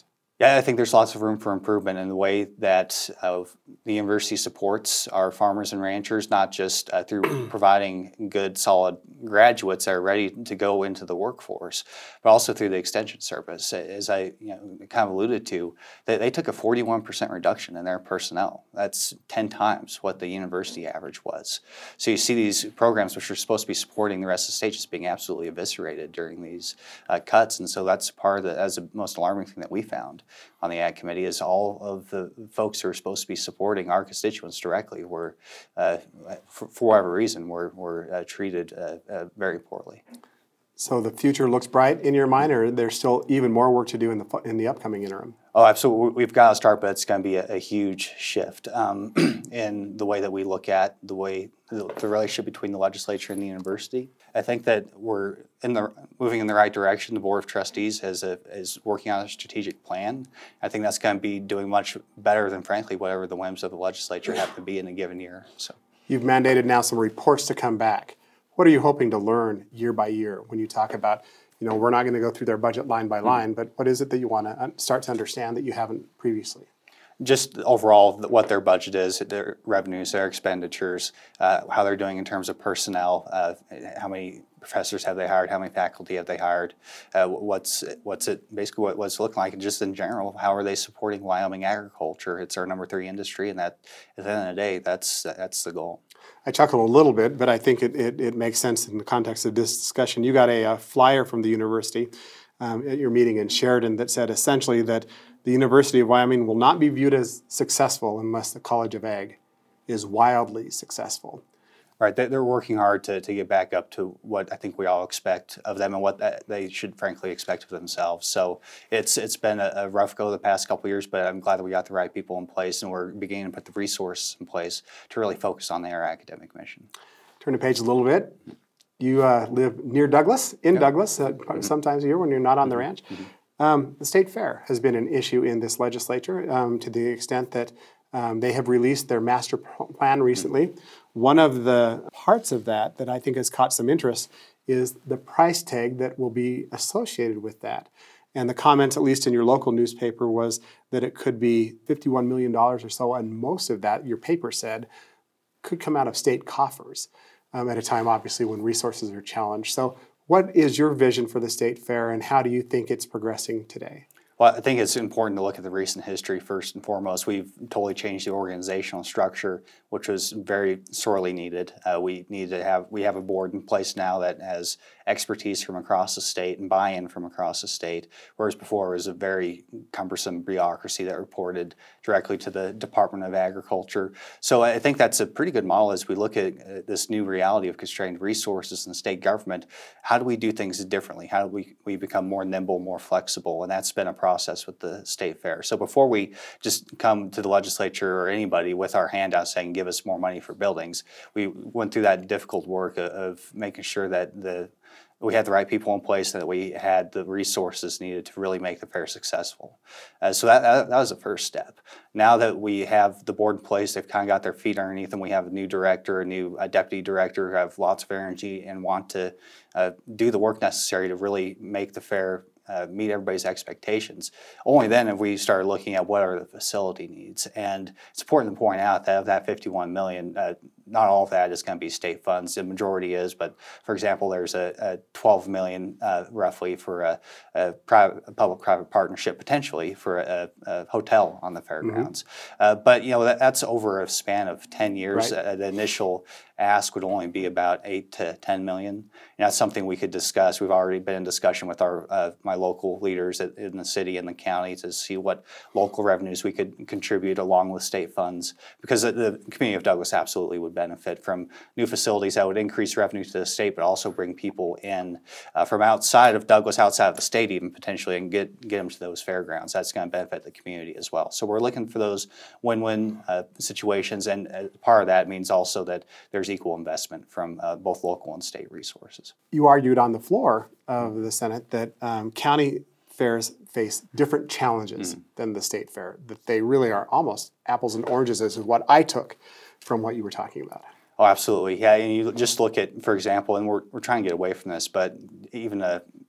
Yeah, I think there's lots of room for improvement in the way that uh, the university supports our farmers and ranchers, not just uh, through providing good, solid graduates that are ready to go into the workforce, but also through the extension service. As I you know, kind of alluded to, they, they took a forty-one percent reduction in their personnel. That's ten times what the university average was. So you see these programs which are supposed to be supporting the rest of the state just being absolutely eviscerated during these uh, cuts, and so that's part of the, that's the most alarming thing that we found on the Ag Committee is all of the folks who are supposed to be supporting our constituents directly were, uh, for, for whatever reason, were, were uh, treated uh, uh, very poorly. So the future looks bright in your mind, or there's still even more work to do in the in the upcoming interim? Oh, absolutely. We've got to start, but it's going to be a, a huge shift um, in the way that we look at the way the, the relationship between the legislature and the university. I think that we're in the moving in the right direction. The Board of Trustees has a, is working on a strategic plan. I think that's going to be doing much better than, frankly, whatever the whims of the legislature have to be in a given year. So you've mandated now some reports to come back. What are you hoping to learn year by year when you talk about, you know, we're not going to go through their budget line by line, but what is it that you want to start to understand that you haven't previously? Just overall what their budget is, their revenues, their expenditures, uh, how they're doing in terms of personnel, uh, how many professors have they hired, how many faculty have they hired, uh, what's what's it basically what, what's it looking like, and just in general, how are they supporting Wyoming agriculture? It's our number three industry, and that at the end of the day, that's that's the goal. I chuckle a little bit, but I think it, it, it makes sense in the context of this discussion. You got a, a flyer from the university um, at your meeting in Sheridan that said essentially that the University of Wyoming will not be viewed as successful unless the College of Ag is wildly successful. Right, they're working hard to, to get back up to what I think we all expect of them and what they should frankly expect of themselves. So it's it's been a, a rough go the past couple of years, but I'm glad that we got the right people in place and we're beginning to put the resources in place to really focus on their academic mission. Turn the page a little bit. You uh, live near Douglas, in yep. Douglas, uh, mm-hmm. sometimes a year when you're not on the ranch. Mm-hmm. Um, the state fair has been an issue in this legislature um, to the extent that um, they have released their master plan recently. Mm-hmm. One of the parts of that that I think has caught some interest is the price tag that will be associated with that. And the comment, at least in your local newspaper, was that it could be fifty-one million dollars or so, and most of that, your paper said, could come out of state coffers um, at a time, obviously, when resources are challenged. So what is your vision for the state fair, and how do you think it's progressing today? Well, I think it's important to look at the recent history first and foremost. We've totally changed the organizational structure, which was very sorely needed. Uh, we need to have we have a board in place now that has expertise from across the state and buy-in from across the state, whereas before it was a very cumbersome bureaucracy that reported directly to the Department of Agriculture. So I think that's a pretty good model as we look at uh, this new reality of constrained resources in the state government. How do we do things differently? How do we, we become more nimble, more flexible? And that's been a process with the state fair. So before we just come to the legislature or anybody with our hand out saying, give us more money for buildings, we went through that difficult work of, of making sure that the we had the right people in place and that we had the resources needed to really make the fair successful. Uh, so that, that, that was the first step. Now that we have the board in place, they've kind of got their feet underneath them. We have a new director, a new uh, deputy director who have lots of energy and want to uh, do the work necessary to really make the fair Uh, meet everybody's expectations. Only then have we started looking at what are the facility needs. And it's important to point out that of that fifty-one million dollars, uh, not all of that is going to be state funds. The majority is, but for example, there's a, a twelve million dollars uh, roughly for a, a, private, a public-private partnership potentially for a, a hotel on the fairgrounds. Mm-hmm. Uh, but you know that, that's over a span of ten years. Right. Uh, the initial ask would only be about eight to ten million. And that's something we could discuss. We've already been in discussion with our uh, my local leaders at, in the city and the county to see what local revenues we could contribute along with state funds, because the, the community of Douglas absolutely would benefit from new facilities that would increase revenue to the state, but also bring people in uh, from outside of Douglas, outside of the state even potentially, and get get them to those fairgrounds. That's going to benefit the community as well. So we're looking for those win-win uh, situations, and uh, part of that means also that there's equal investment from uh, both local and state resources. You argued on the floor of the Senate that um, county fairs face different challenges mm-hmm. than the state fair, that they really are almost apples and oranges, is what I took from what you were talking about. Oh, absolutely. Yeah, and you just look at, for example, and we're, we're trying to get away from this, but even a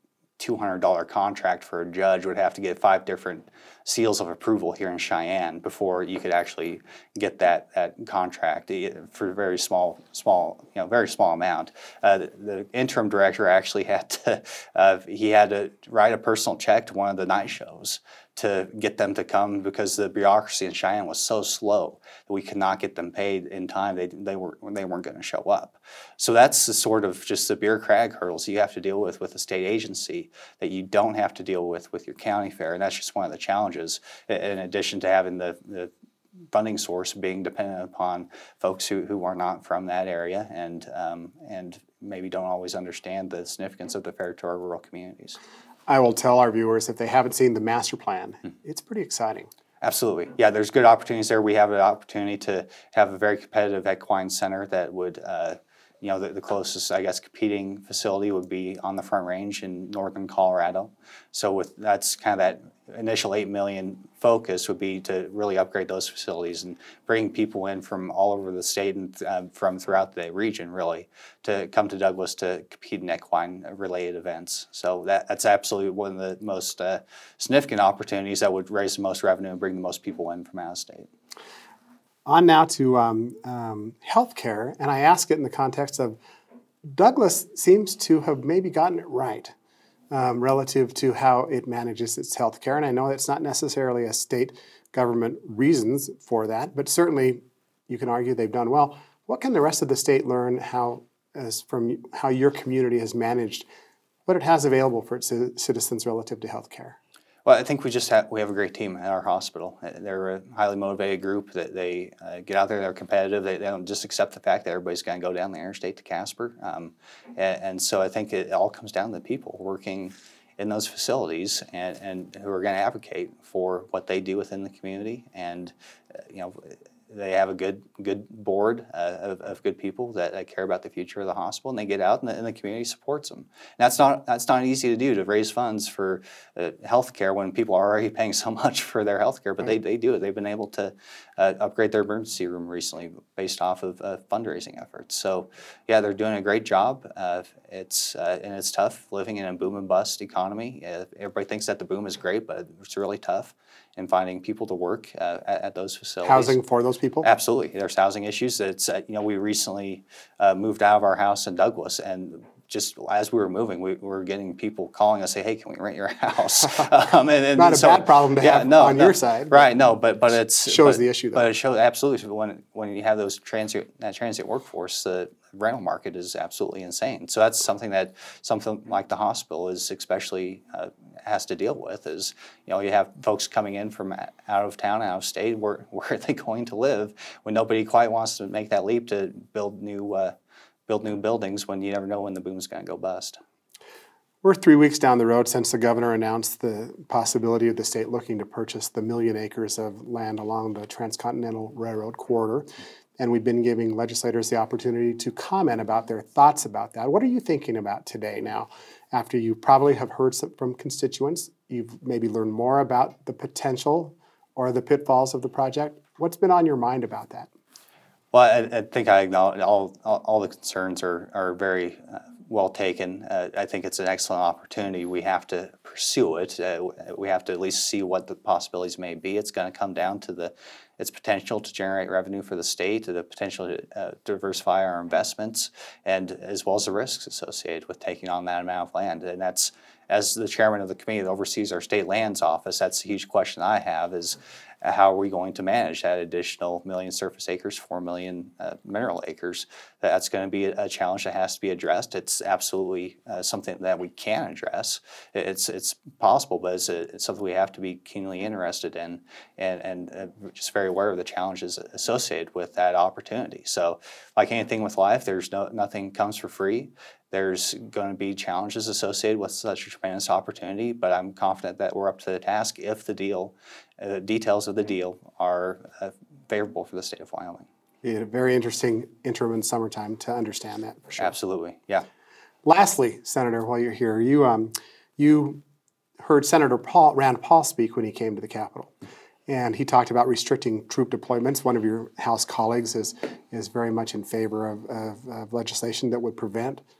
two hundred dollar contract for a judge would have to get five different seals of approval here in Cheyenne before you could actually get that, that contract for a very small, small, you know, very small amount. Uh, the, the interim director actually had to, uh, he had to write a personal check to one of the night shows to get them to come because the bureaucracy in Cheyenne was so slow that we could not get them paid in time. They they were they weren't going to show up. So that's the sort of just the bureaucratic hurdles you have to deal with with a state agency that you don't have to deal with with your county fair, and that's just one of the challenges. In addition to having the, the funding source being dependent upon folks who, who are not from that area and um, and maybe don't always understand the significance of the fair to our rural communities. I will tell our viewers, if they haven't seen the master plan, it's pretty exciting. Absolutely. Yeah, there's good opportunities there. We have an opportunity to have a very competitive equine center that would, uh, you know, the, the closest, I guess, competing facility would be on the Front Range in northern Colorado. So with that's kind of that initial eight million focus would be to really upgrade those facilities and bring people in from all over the state and uh, from throughout the region, really, to come to Douglas to compete in equine-related events. So that, that's absolutely one of the most uh, significant opportunities that would raise the most revenue and bring the most people in from out of state. On now to um, um, healthcare, and I ask it in the context of Douglas seems to have maybe gotten it right um, relative to how it manages its healthcare, and I know it's not necessarily a state government reasons for that, but certainly you can argue they've done well. What can the rest of the state learn how, as from how your community has managed what it has available for its citizens relative to healthcare? Well, I think we just have we have a great team at our hospital. They're a highly motivated group. That they uh, get out there. They're competitive. They, they don't just accept the fact that everybody's going to go down the interstate to Casper. Um, and, and so I think it all comes down to the people working in those facilities and, and who are going to advocate for what they do within the community. And uh, you know, they have a good good board uh, of, of good people that, that care about the future of the hospital, and they get out and the, and the community supports them. And that's not that's not easy to do, to raise funds for uh, health care when people are already paying so much for their health care, but they, they do it. They've been able to uh, upgrade their emergency room recently based off of uh, fundraising efforts. So yeah, they're doing a great job. Uh, it's uh, and it's tough living in a boom and bust economy. Uh, everybody thinks that the boom is great, but it's really tough in finding people to work uh, at, at those facilities. Housing for those people? Absolutely. There's housing issues. It's uh, you know, we recently uh, moved out of our house in Douglas, and just as we were moving, we, we were getting people calling us, say, "Hey, can we rent your house?" um, and, and Not a so, bad problem to yeah, have no, on no, your side. right? No, but but it's shows but, the issue, though. But it shows absolutely when when you have those transient that transient workforce, the rental market is absolutely insane. So that's something that something like the hospital is especially uh, has to deal with. Is you know you have folks coming in from out of town, out of state. Where where are they going to live when nobody quite wants to make that leap to build new uh, build new buildings when you never know when the boom's going to go bust? We're three weeks down the road since the governor announced the possibility of the state looking to purchase the million acres of land along the Transcontinental Railroad corridor. And we've been giving legislators the opportunity to comment about their thoughts about that. What are you thinking about today now, after you probably have heard some from constituents? You've maybe learned more about the potential or the pitfalls of the project. What's been on your mind about that? Well, I, I think I acknowledge all, all, all the concerns are, are very uh, well taken. Uh, I think it's an excellent opportunity. We have to pursue it. Uh, we have to at least see what the possibilities may be. It's going to come down to the its potential to generate revenue for the state, the potential to uh, diversify our investments, and as well as the risks associated with taking on that amount of land. And that's, as the chairman of the committee that oversees our state lands office, that's a huge question I have is, how are we going to manage that additional million surface acres, four million uh, mineral acres? That's going to be a challenge that has to be addressed. It's absolutely uh, something that we can address. It's it's possible, but it's, a, it's something we have to be keenly interested in, and and uh, just very aware of the challenges associated with that opportunity. So, like anything with life, there's no nothing comes for free. There's going to be challenges associated with such a tremendous opportunity, but I'm confident that we're up to the task if the deal, uh, details of the deal are uh, favorable for the state of Wyoming. Yeah, very interesting interim and summertime to understand that for sure. Absolutely, yeah. Lastly, Senator, while you're here, you um, you heard Senator Paul, Rand Paul speak when he came to the Capitol. And he talked about restricting troop deployments. One of your House colleagues is is very much in favor of, of, of legislation that would prevent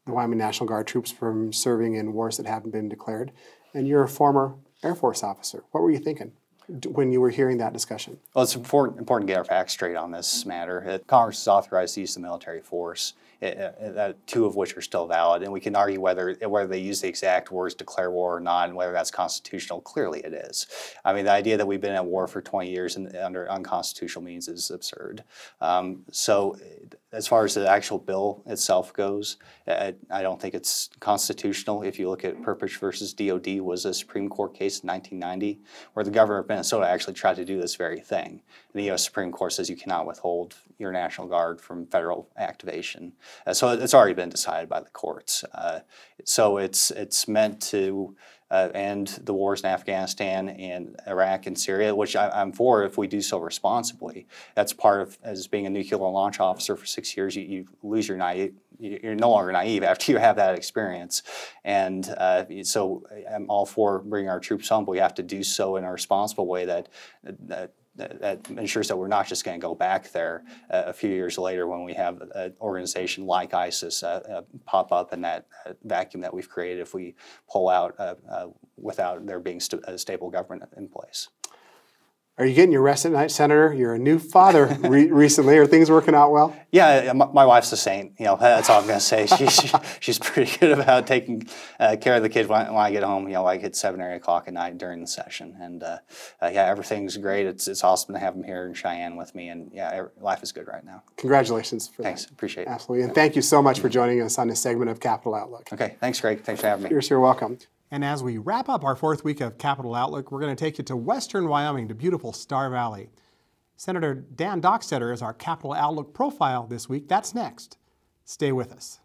the Wyoming National Guard troops from serving in wars that haven't been declared. And you're a former Air Force officer. What were you thinking when you were hearing that discussion? Well, it's important, important to get our facts straight on this matter. Uh, Congress has authorized the use of military force, uh, uh, two of which are still valid, and we can argue whether whether they use the exact words "declare war" or not, and whether that's constitutional. Clearly, it is. I mean, the idea that we've been at war for twenty years and under unconstitutional means is absurd. Um, so, as far as the actual bill itself goes, I, I don't think it's constitutional. If you look at Perpich versus D O D, was a Supreme Court case in nineteen ninety where the governor of Minnesota actually tried to do this very thing. And the U S Supreme Court says you cannot withhold your National Guard from federal activation. Uh, so it's already been decided by the courts. Uh, so it's it's meant to uh, end the wars in Afghanistan and Iraq and Syria, which I, I'm for if we do so responsibly. That's part of, as being a nuclear launch officer for six years, you, you lose your naive, you're no longer naive after you have that experience. And uh, so I'm all for bringing our troops home, but we have to do so in a responsible way that, that that ensures that we're not just going to go back there uh, a few years later when we have an organization like ISIS uh, uh, pop up in that uh, vacuum that we've created if we pull out uh, uh, without there being st- a stable government in place. Are you getting your rest at night, Senator? You're a new father re- recently. Are things working out well? Yeah, my, my wife's a saint. You know, that's all I'm going to say. She's she's pretty good about taking uh, care of the kids when, when I get home. You know, like at seven or eight o'clock at night during the session, and uh, uh, yeah, everything's great. It's it's awesome to have them here in Cheyenne with me, and yeah, life is good right now. Congratulations for thanks, that. Appreciate it. Absolutely, and thank you so much for joining us on this segment of Capital Outlook. Okay, thanks, Greg. Thanks for having me. You're sure welcome. And as we wrap up our fourth week of Capital Outlook, we're going to take you to western Wyoming, to beautiful Star Valley. Senator Dan Dockstader is our Capital Outlook profile this week. That's next. Stay with us.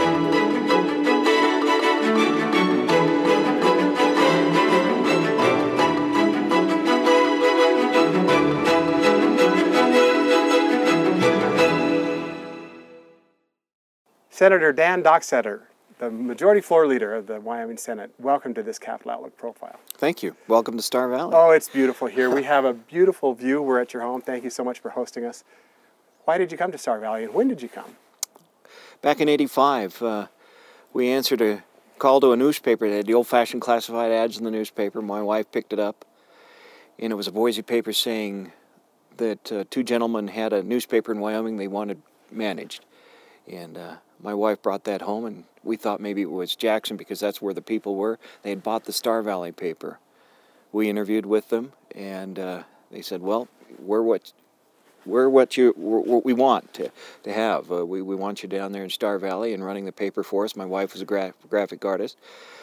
Senator Dan Dockstader, the Majority Floor Leader of the Wyoming Senate, welcome to this Capital Outlook profile. Thank you. Welcome to Star Valley. Oh, it's beautiful here. We have a beautiful view. We're at your home. Thank you so much for hosting us. Why did you come to Star Valley, and when did you come? Back in eighty-five, uh, we answered a call to a newspaper that had the old-fashioned classified ads in the newspaper. My wife picked it up, and it was a Boise paper saying that uh, two gentlemen had a newspaper in Wyoming they wanted managed. And uh, my wife brought that home, and we thought maybe it was Jackson because that's where the people were. They had bought the Star Valley paper. We interviewed with them, and uh, they said, well, we're what we're what you we're, what we want to, to have. Uh, we, we want you down there in Star Valley and running the paper for us. My wife was a gra- graphic artist.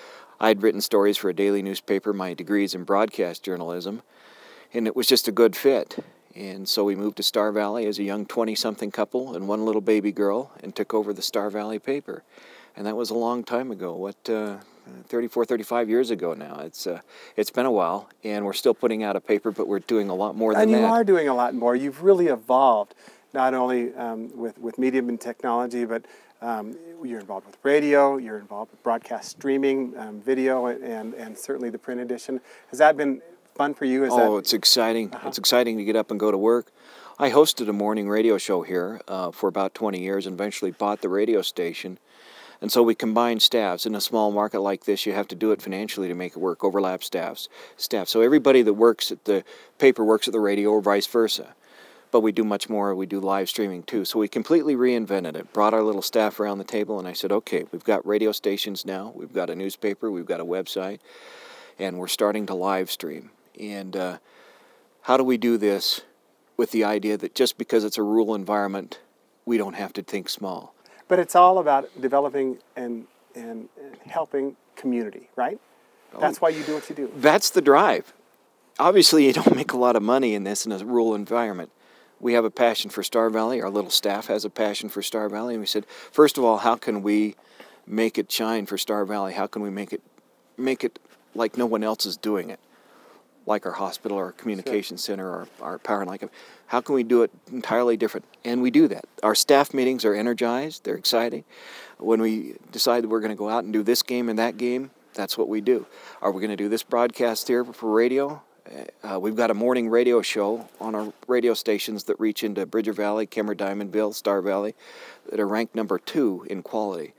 I'd written stories for a daily newspaper. My degree's in broadcast journalism, and it was just a good fit. And so we moved to Star Valley as a young twenty-something couple and one little baby girl and took over the Star Valley paper. And that was a long time ago, what, uh, thirty-four, thirty-five years ago now. It's uh, it's been a while, and we're still putting out a paper, but we're doing a lot more than and that. And you are doing a lot more. You've really evolved, not only um, with, with medium and technology, but um, you're involved with radio, you're involved with broadcast streaming, um, video, and, and certainly the print edition. Has that been fun for you? Is oh, that... it's exciting. Uh-huh. It's exciting to get up and go to work. I hosted a morning radio show here uh, for about twenty years and eventually bought the radio station. And so we combined staffs. In a small market like this, you have to do it financially to make it work, overlap staffs. staff. So everybody that works at the paper works at the radio or vice versa. But we do much more. We do live streaming too. So we completely reinvented it, brought our little staff around the table, and I said, okay, we've got radio stations now, we've got a newspaper, we've got a website, and we're starting to live stream. And uh, how do we do this with the idea that just because it's a rural environment, we don't have to think small? But it's all about developing and, and, and helping community, right? That's why you do what you do. That's the drive. Obviously, you don't make a lot of money in this in a rural environment. We have a passion for Star Valley. Our little staff has a passion for Star Valley. And we said, first of all, how can we make it shine for Star Valley? How can we make it make it like no one else is doing it? Like our hospital, our communication sure. center, our, our power and light. How can we do it entirely different? And we do that. Our staff meetings are energized. They're exciting. When we decide that we're going to go out and do this game and that game, that's what we do. Are we going to do this broadcast here for radio? Uh, we've got a morning radio show on our radio stations that reach into Bridger Valley, Kemmer, Diamondville, Star Valley, that are ranked number two in quality.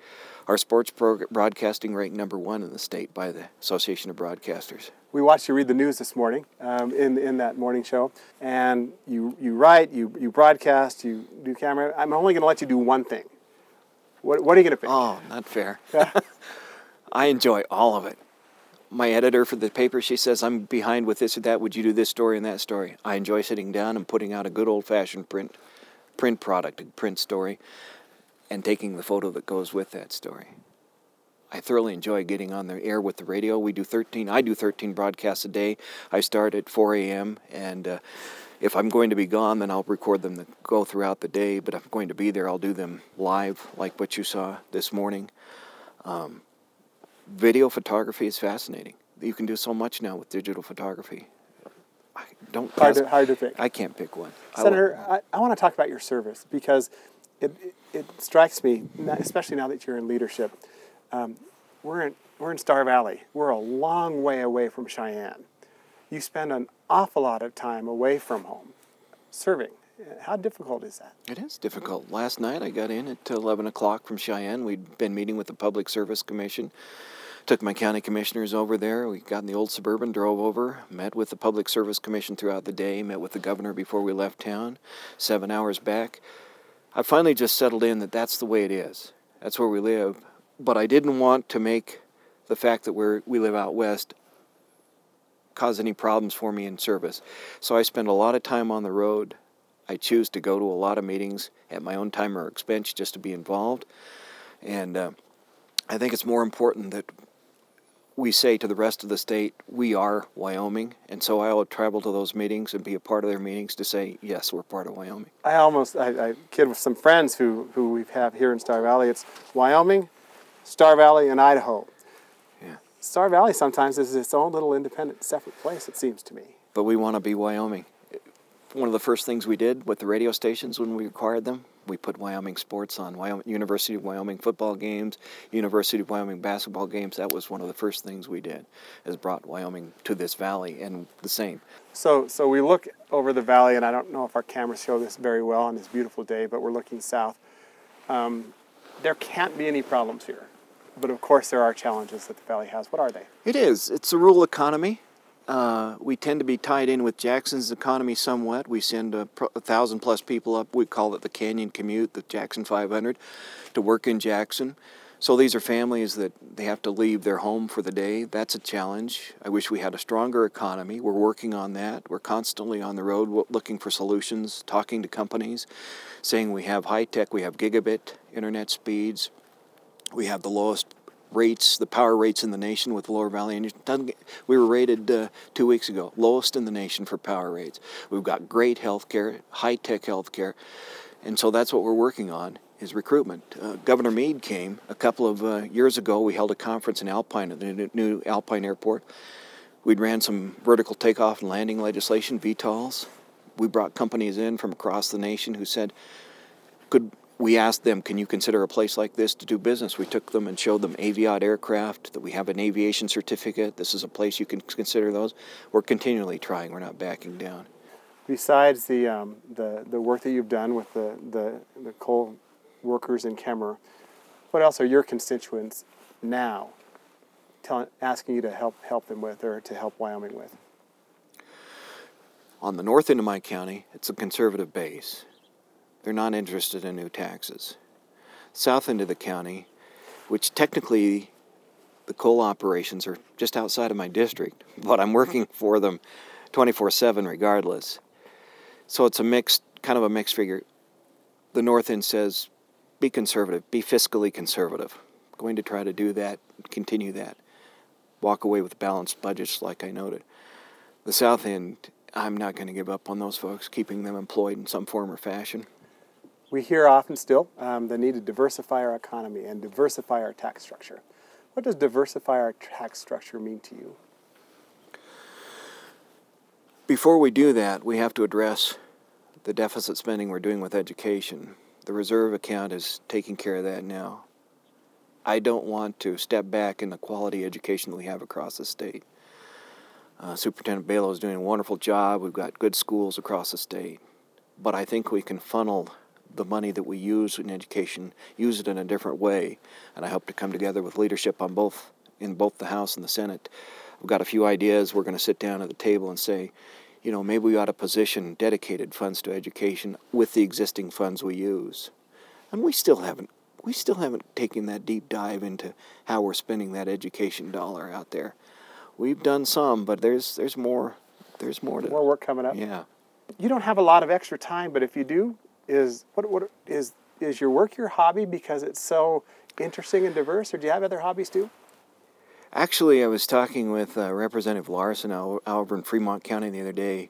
our sports pro- broadcasting ranked number one in the state by the Association of Broadcasters. We watched you read the news this morning um, in in that morning show, and you you write, you you broadcast, you do camera. I'm only going to let you do one thing. What what are you going to pick? Oh, not fair. I enjoy all of it. My editor for the paper, she says, I'm behind with this or that. Would you do this story and that story? I enjoy sitting down and putting out a good old-fashioned print print product, a print story, and taking the photo that goes with that story. I thoroughly enjoy getting on the air with the radio. We do thirteen, I do thirteen broadcasts a day. I start at four a.m. and uh, if I'm going to be gone, then I'll record them to go throughout the day. But if I'm going to be there, I'll do them live, like what you saw this morning. Um, video photography is fascinating. You can do so much now with digital photography. I don't hard to, hard to pick. I can't pick one. Senator, I, I want to talk about your service because it, it, it strikes me, especially now that you're in leadership. Um, we're in we're in Star Valley. We're a long way away from Cheyenne. You spend an awful lot of time away from home serving. How difficult is that? It is difficult. Last night I got in at eleven o'clock from Cheyenne. We'd been meeting with the Public Service Commission. Took my county commissioners over there. We got in the old Suburban, drove over, met with the Public Service Commission throughout the day, met with the governor before we left town, seven hours back. I finally just settled in that that's the way it is. That's where we live. But I didn't want to make the fact that we're, we live out west cause any problems for me in service. So I spend a lot of time on the road. I choose to go to a lot of meetings at my own time or expense just to be involved. And uh, I think it's more important that we say to the rest of the state, we are Wyoming. And so I will travel to those meetings and be a part of their meetings to say, yes, we're part of Wyoming. I almost, I, I kid with some friends who, who we have here in Star Valley. It's Wyoming, Star Valley, and Idaho. Yeah. Star Valley sometimes is its own little independent, separate place, it seems to me. But we want to be Wyoming. One of the first things we did with the radio stations when we acquired them, we put Wyoming sports on. Wyoming, University of Wyoming football games, University of Wyoming basketball games. That was one of the first things we did, is brought Wyoming to this valley, and the same. So so we look over the valley, and I don't know if our cameras show this very well on this beautiful day, but we're looking south. Um, there can't be any problems here. But of course there are challenges that the valley has. What are they? It is. It's a rural economy. Uh, we tend to be tied in with Jackson's economy somewhat. We send a, pro- a thousand plus people up. We call it the Canyon Commute, the Jackson five hundred, to work in Jackson. So these are families that they have to leave their home for the day. That's a challenge. I wish we had a stronger economy. We're working on that. We're constantly on the road w- looking for solutions, talking to companies, saying we have high tech, we have gigabit internet speeds, we have the lowest rates, the power rates in the nation with Lower Valley. And it doesn't get, we were rated uh, two weeks ago, lowest in the nation for power rates. We've got great health care, high-tech health care. And so that's what we're working on, is recruitment. Uh, Governor Meade came a couple of uh, years ago. We held a conference in Alpine at the new Alpine Airport. We'd ran some vertical takeoff and landing legislation, V TOLs. We brought companies in from across the nation who said, could we asked them, can you consider a place like this to do business? We took them and showed them Aviat aircraft, that we have an aviation certificate. This is a place you can consider those. We're continually trying. We're not backing down. Besides the um, the, the work that you've done with the, the, the coal workers in Kemmerer, what else are your constituents now tell, asking you to help help them with, or to help Wyoming with? On the north end of my county, it's a conservative base. They're not interested in new taxes. South end of the county, which technically the coal operations are just outside of my district, but I'm working for them twenty-four seven regardless. So it's a mixed, kind of a mixed figure. The north end says, be conservative, be fiscally conservative. I'm going to try to do that, continue that. Walk away with balanced budgets like I noted. The south end, I'm not going to give up on those folks, keeping them employed in some form or fashion. We hear often still um, the need to diversify our economy and diversify our tax structure. What does diversify our tax structure mean to you? Before we do that, we have to address the deficit spending we're doing with education. The reserve account is taking care of that now. I don't want to step back in the quality education that we have across the state. Uh, Superintendent Balo is doing a wonderful job. We've got good schools across the state. But I think we can funnel the money that we use in education, use it in a different way. And I hope to come together with leadership on both, in both the House and the Senate. We've got a few ideas. We're going to sit down at the table and say, you know, maybe we ought to position dedicated funds to education with the existing funds we use. And we still haven't, we still haven't taken that deep dive into how we're spending that education dollar out there. We've done some, but there's there's more, there's more to. More work coming up. Yeah. You don't have a lot of extra time, but if you do, is what what is is your work your hobby because it's so interesting and diverse, or do you have other hobbies too? Actually, I was talking with uh, Representative Larson out over in Fremont County the other day,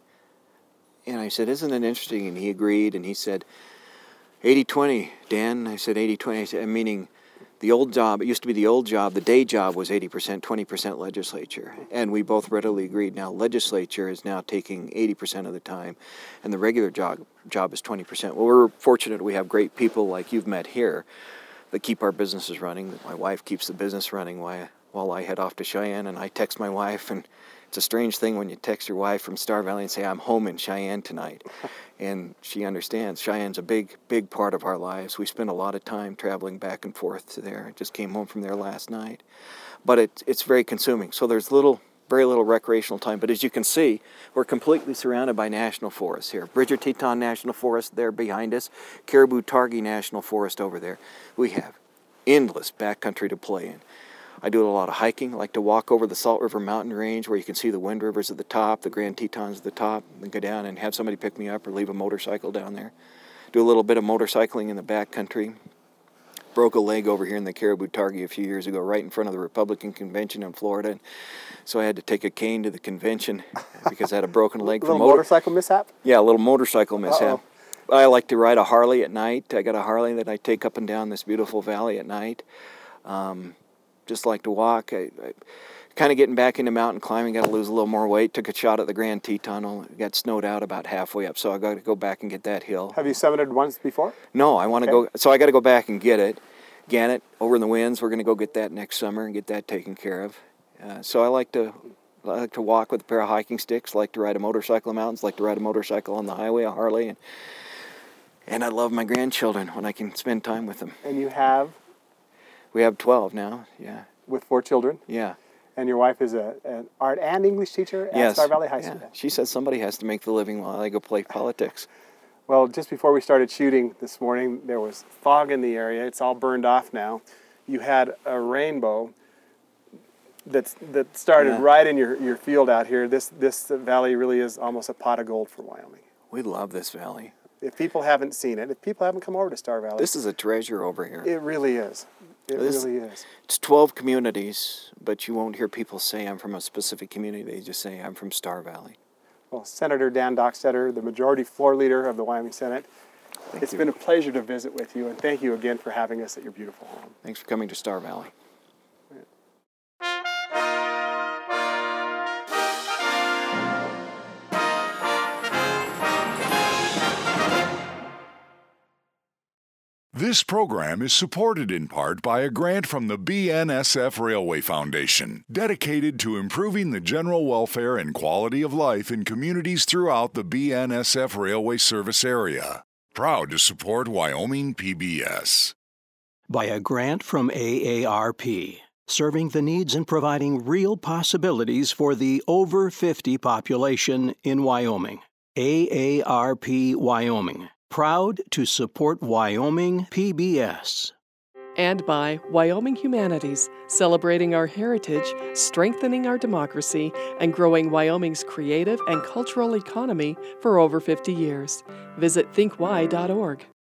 and I said, isn't it interesting? And he agreed, and he said, eighty twenty, Dan. I said, eighty twenty, I said, meaning the old job, it used to be the old job, the day job was eighty percent, twenty percent legislature, and we both readily agreed. Now, legislature is now taking eighty percent of the time, and the regular job, job is twenty percent. Well, we're fortunate we have great people like you've met here that keep our businesses running. My wife keeps the business running while while I head off to Cheyenne, and I text my wife, and it's a strange thing when you text your wife from Star Valley and say, I'm home in Cheyenne tonight. And she understands. Cheyenne's a big, big part of our lives. We spend a lot of time traveling back and forth to there. I just came home from there last night. But it, it's very consuming. So there's little, very little recreational time. But as you can see, we're completely surrounded by national forests here. Bridger Teton National Forest there behind us. Caribou Targhee National Forest over there. We have endless backcountry to play in. I do a lot of hiking. I like to walk over the Salt River Mountain Range where you can see the Wind Rivers at the top, the Grand Tetons at the top, and go down and have somebody pick me up or leave a motorcycle down there. Do a little bit of motorcycling in the backcountry. Broke a leg over here in the Caribou Targhee a few years ago, right in front of the Republican convention in Florida. And so I had to take a cane to the convention because I had a broken leg. A little from motor- motorcycle mishap? Yeah, a little motorcycle mishap. Uh-oh. I like to ride a Harley at night. I got a Harley that I take up and down this beautiful valley at night. Um, just like to walk. I, I kind of getting back into mountain climbing, got to lose a little more weight. Took a shot at the Grand Teton, got snowed out about halfway up, so I got to go back and get that hill. Have you summited once before? No, I want to Okay. go, so I got to go back and get it. Gannett, over in the winds, we're going to go get that next summer and get that taken care of. Uh, so I like to I like to walk with a pair of hiking sticks, like to ride a motorcycle in the mountains, like to ride a motorcycle on the highway, a Harley, and and I love my grandchildren when I can spend time with them. And you have? We have twelve now, yeah. With four children? Yeah. And your wife is a, an art and English teacher at Yes. Star Valley High Yeah. School? She says somebody has to make the living while I go play politics. Well, just before we started shooting this morning, there was fog in the area. It's all burned off now. You had a rainbow that's, that started Yeah. right in your, your field out here. This, this valley really is almost a pot of gold for Wyoming. We love this valley. If people haven't seen it, if people haven't come over to Star Valley, This is a treasure over here. it really is. It This- really is. It's twelve communities, but you won't hear people say I'm from a specific community. They just say I'm from Star Valley. Well, Senator Dan Dockstetter, the majority floor leader of the Wyoming Senate, Thank it's you. been a pleasure to visit with you, and thank you again for having us at your beautiful home. Thanks for coming to Star Valley. This program is supported in part by a grant from the B N S F Railway Foundation, dedicated to improving the general welfare and quality of life in communities throughout the B N S F Railway service area. Proud to support Wyoming P B S. By a grant from A A R P, serving the needs and providing real possibilities for the over fifty population in Wyoming. A A R P Wyoming. Proud to support Wyoming P B S. And by Wyoming Humanities, celebrating our heritage, strengthening our democracy, and growing Wyoming's creative and cultural economy for over fifty years. Visit think wy dot org.